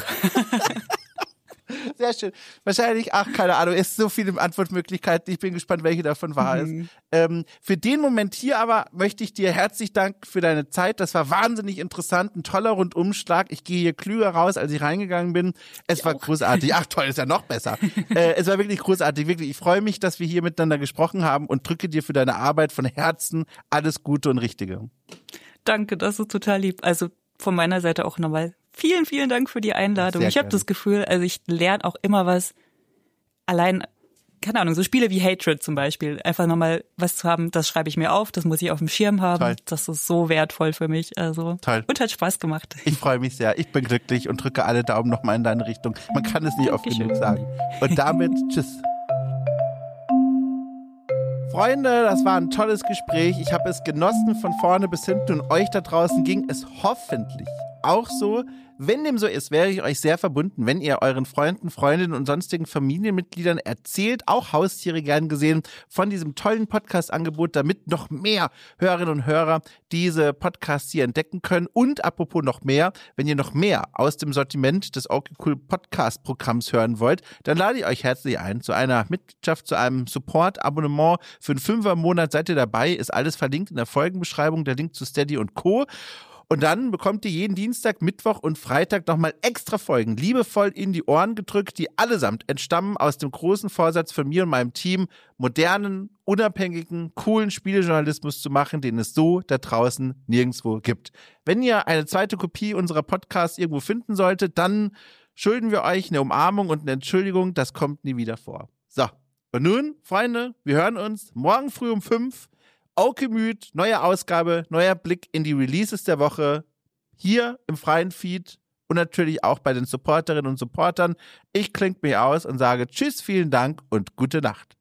Sehr schön. Wahrscheinlich, keine Ahnung, es ist so viele Antwortmöglichkeiten. Ich bin gespannt, welche davon wahr ist. Für den Moment hier aber möchte ich dir herzlich danken für deine Zeit. Das war wahnsinnig interessant, ein toller Rundumschlag. Ich gehe hier klüger raus, als ich reingegangen bin. Es war großartig. Ach toll, ist ja noch besser. Es war wirklich großartig, wirklich. Ich freue mich, dass wir hier miteinander gesprochen haben und drücke dir für deine Arbeit von Herzen alles Gute und Richtige. Danke, das ist total lieb. Also von meiner Seite auch nochmal vielen, vielen Dank für die Einladung. Ich habe das Gefühl, also ich lerne auch immer was, allein, keine Ahnung, so Spiele wie Hatred zum Beispiel, einfach nochmal was zu haben, das schreibe ich mir auf, das muss ich auf dem Schirm haben. Toll. Das ist so wertvoll für mich. Also toll. Und hat Spaß gemacht. Ich freue mich sehr. Ich bin glücklich und drücke alle Daumen nochmal in deine Richtung. Man kann es nicht oft genug sagen. Und damit tschüss. Freunde, das war ein tolles Gespräch. Ich habe es genossen von vorne bis hinten, und euch da draußen ging es hoffentlich auch so. Wenn dem so ist, wäre ich euch sehr verbunden, wenn ihr euren Freunden, Freundinnen und sonstigen Familienmitgliedern erzählt, auch Haustiere gern gesehen, von diesem tollen Podcast-Angebot, damit noch mehr Hörerinnen und Hörer diese Podcasts hier entdecken können. Und apropos noch mehr, wenn ihr noch mehr aus dem Sortiment des Okay Cool Podcast-Programms hören wollt, dann lade ich euch herzlich ein zu einer Mitgliedschaft, zu einem Support-Abonnement. Für einen 5er im Monat seid ihr dabei, ist alles verlinkt in der Folgenbeschreibung, der Link zu Steady und Co. Und dann bekommt ihr jeden Dienstag, Mittwoch und Freitag nochmal extra Folgen, liebevoll in die Ohren gedrückt, die allesamt entstammen aus dem großen Vorsatz von mir und meinem Team, modernen, unabhängigen, coolen Spielejournalismus zu machen, den es so da draußen nirgendwo gibt. Wenn ihr eine zweite Kopie unserer Podcasts irgendwo finden solltet, dann schulden wir euch eine Umarmung und eine Entschuldigung, das kommt nie wieder vor. So, und nun, Freunde, wir hören uns morgen früh um 5. Gemüt, neue Ausgabe, neuer Blick in die Releases der Woche, hier im freien Feed und natürlich auch bei den Supporterinnen und Supportern. Ich klinke mich aus und sage Tschüss, vielen Dank und gute Nacht.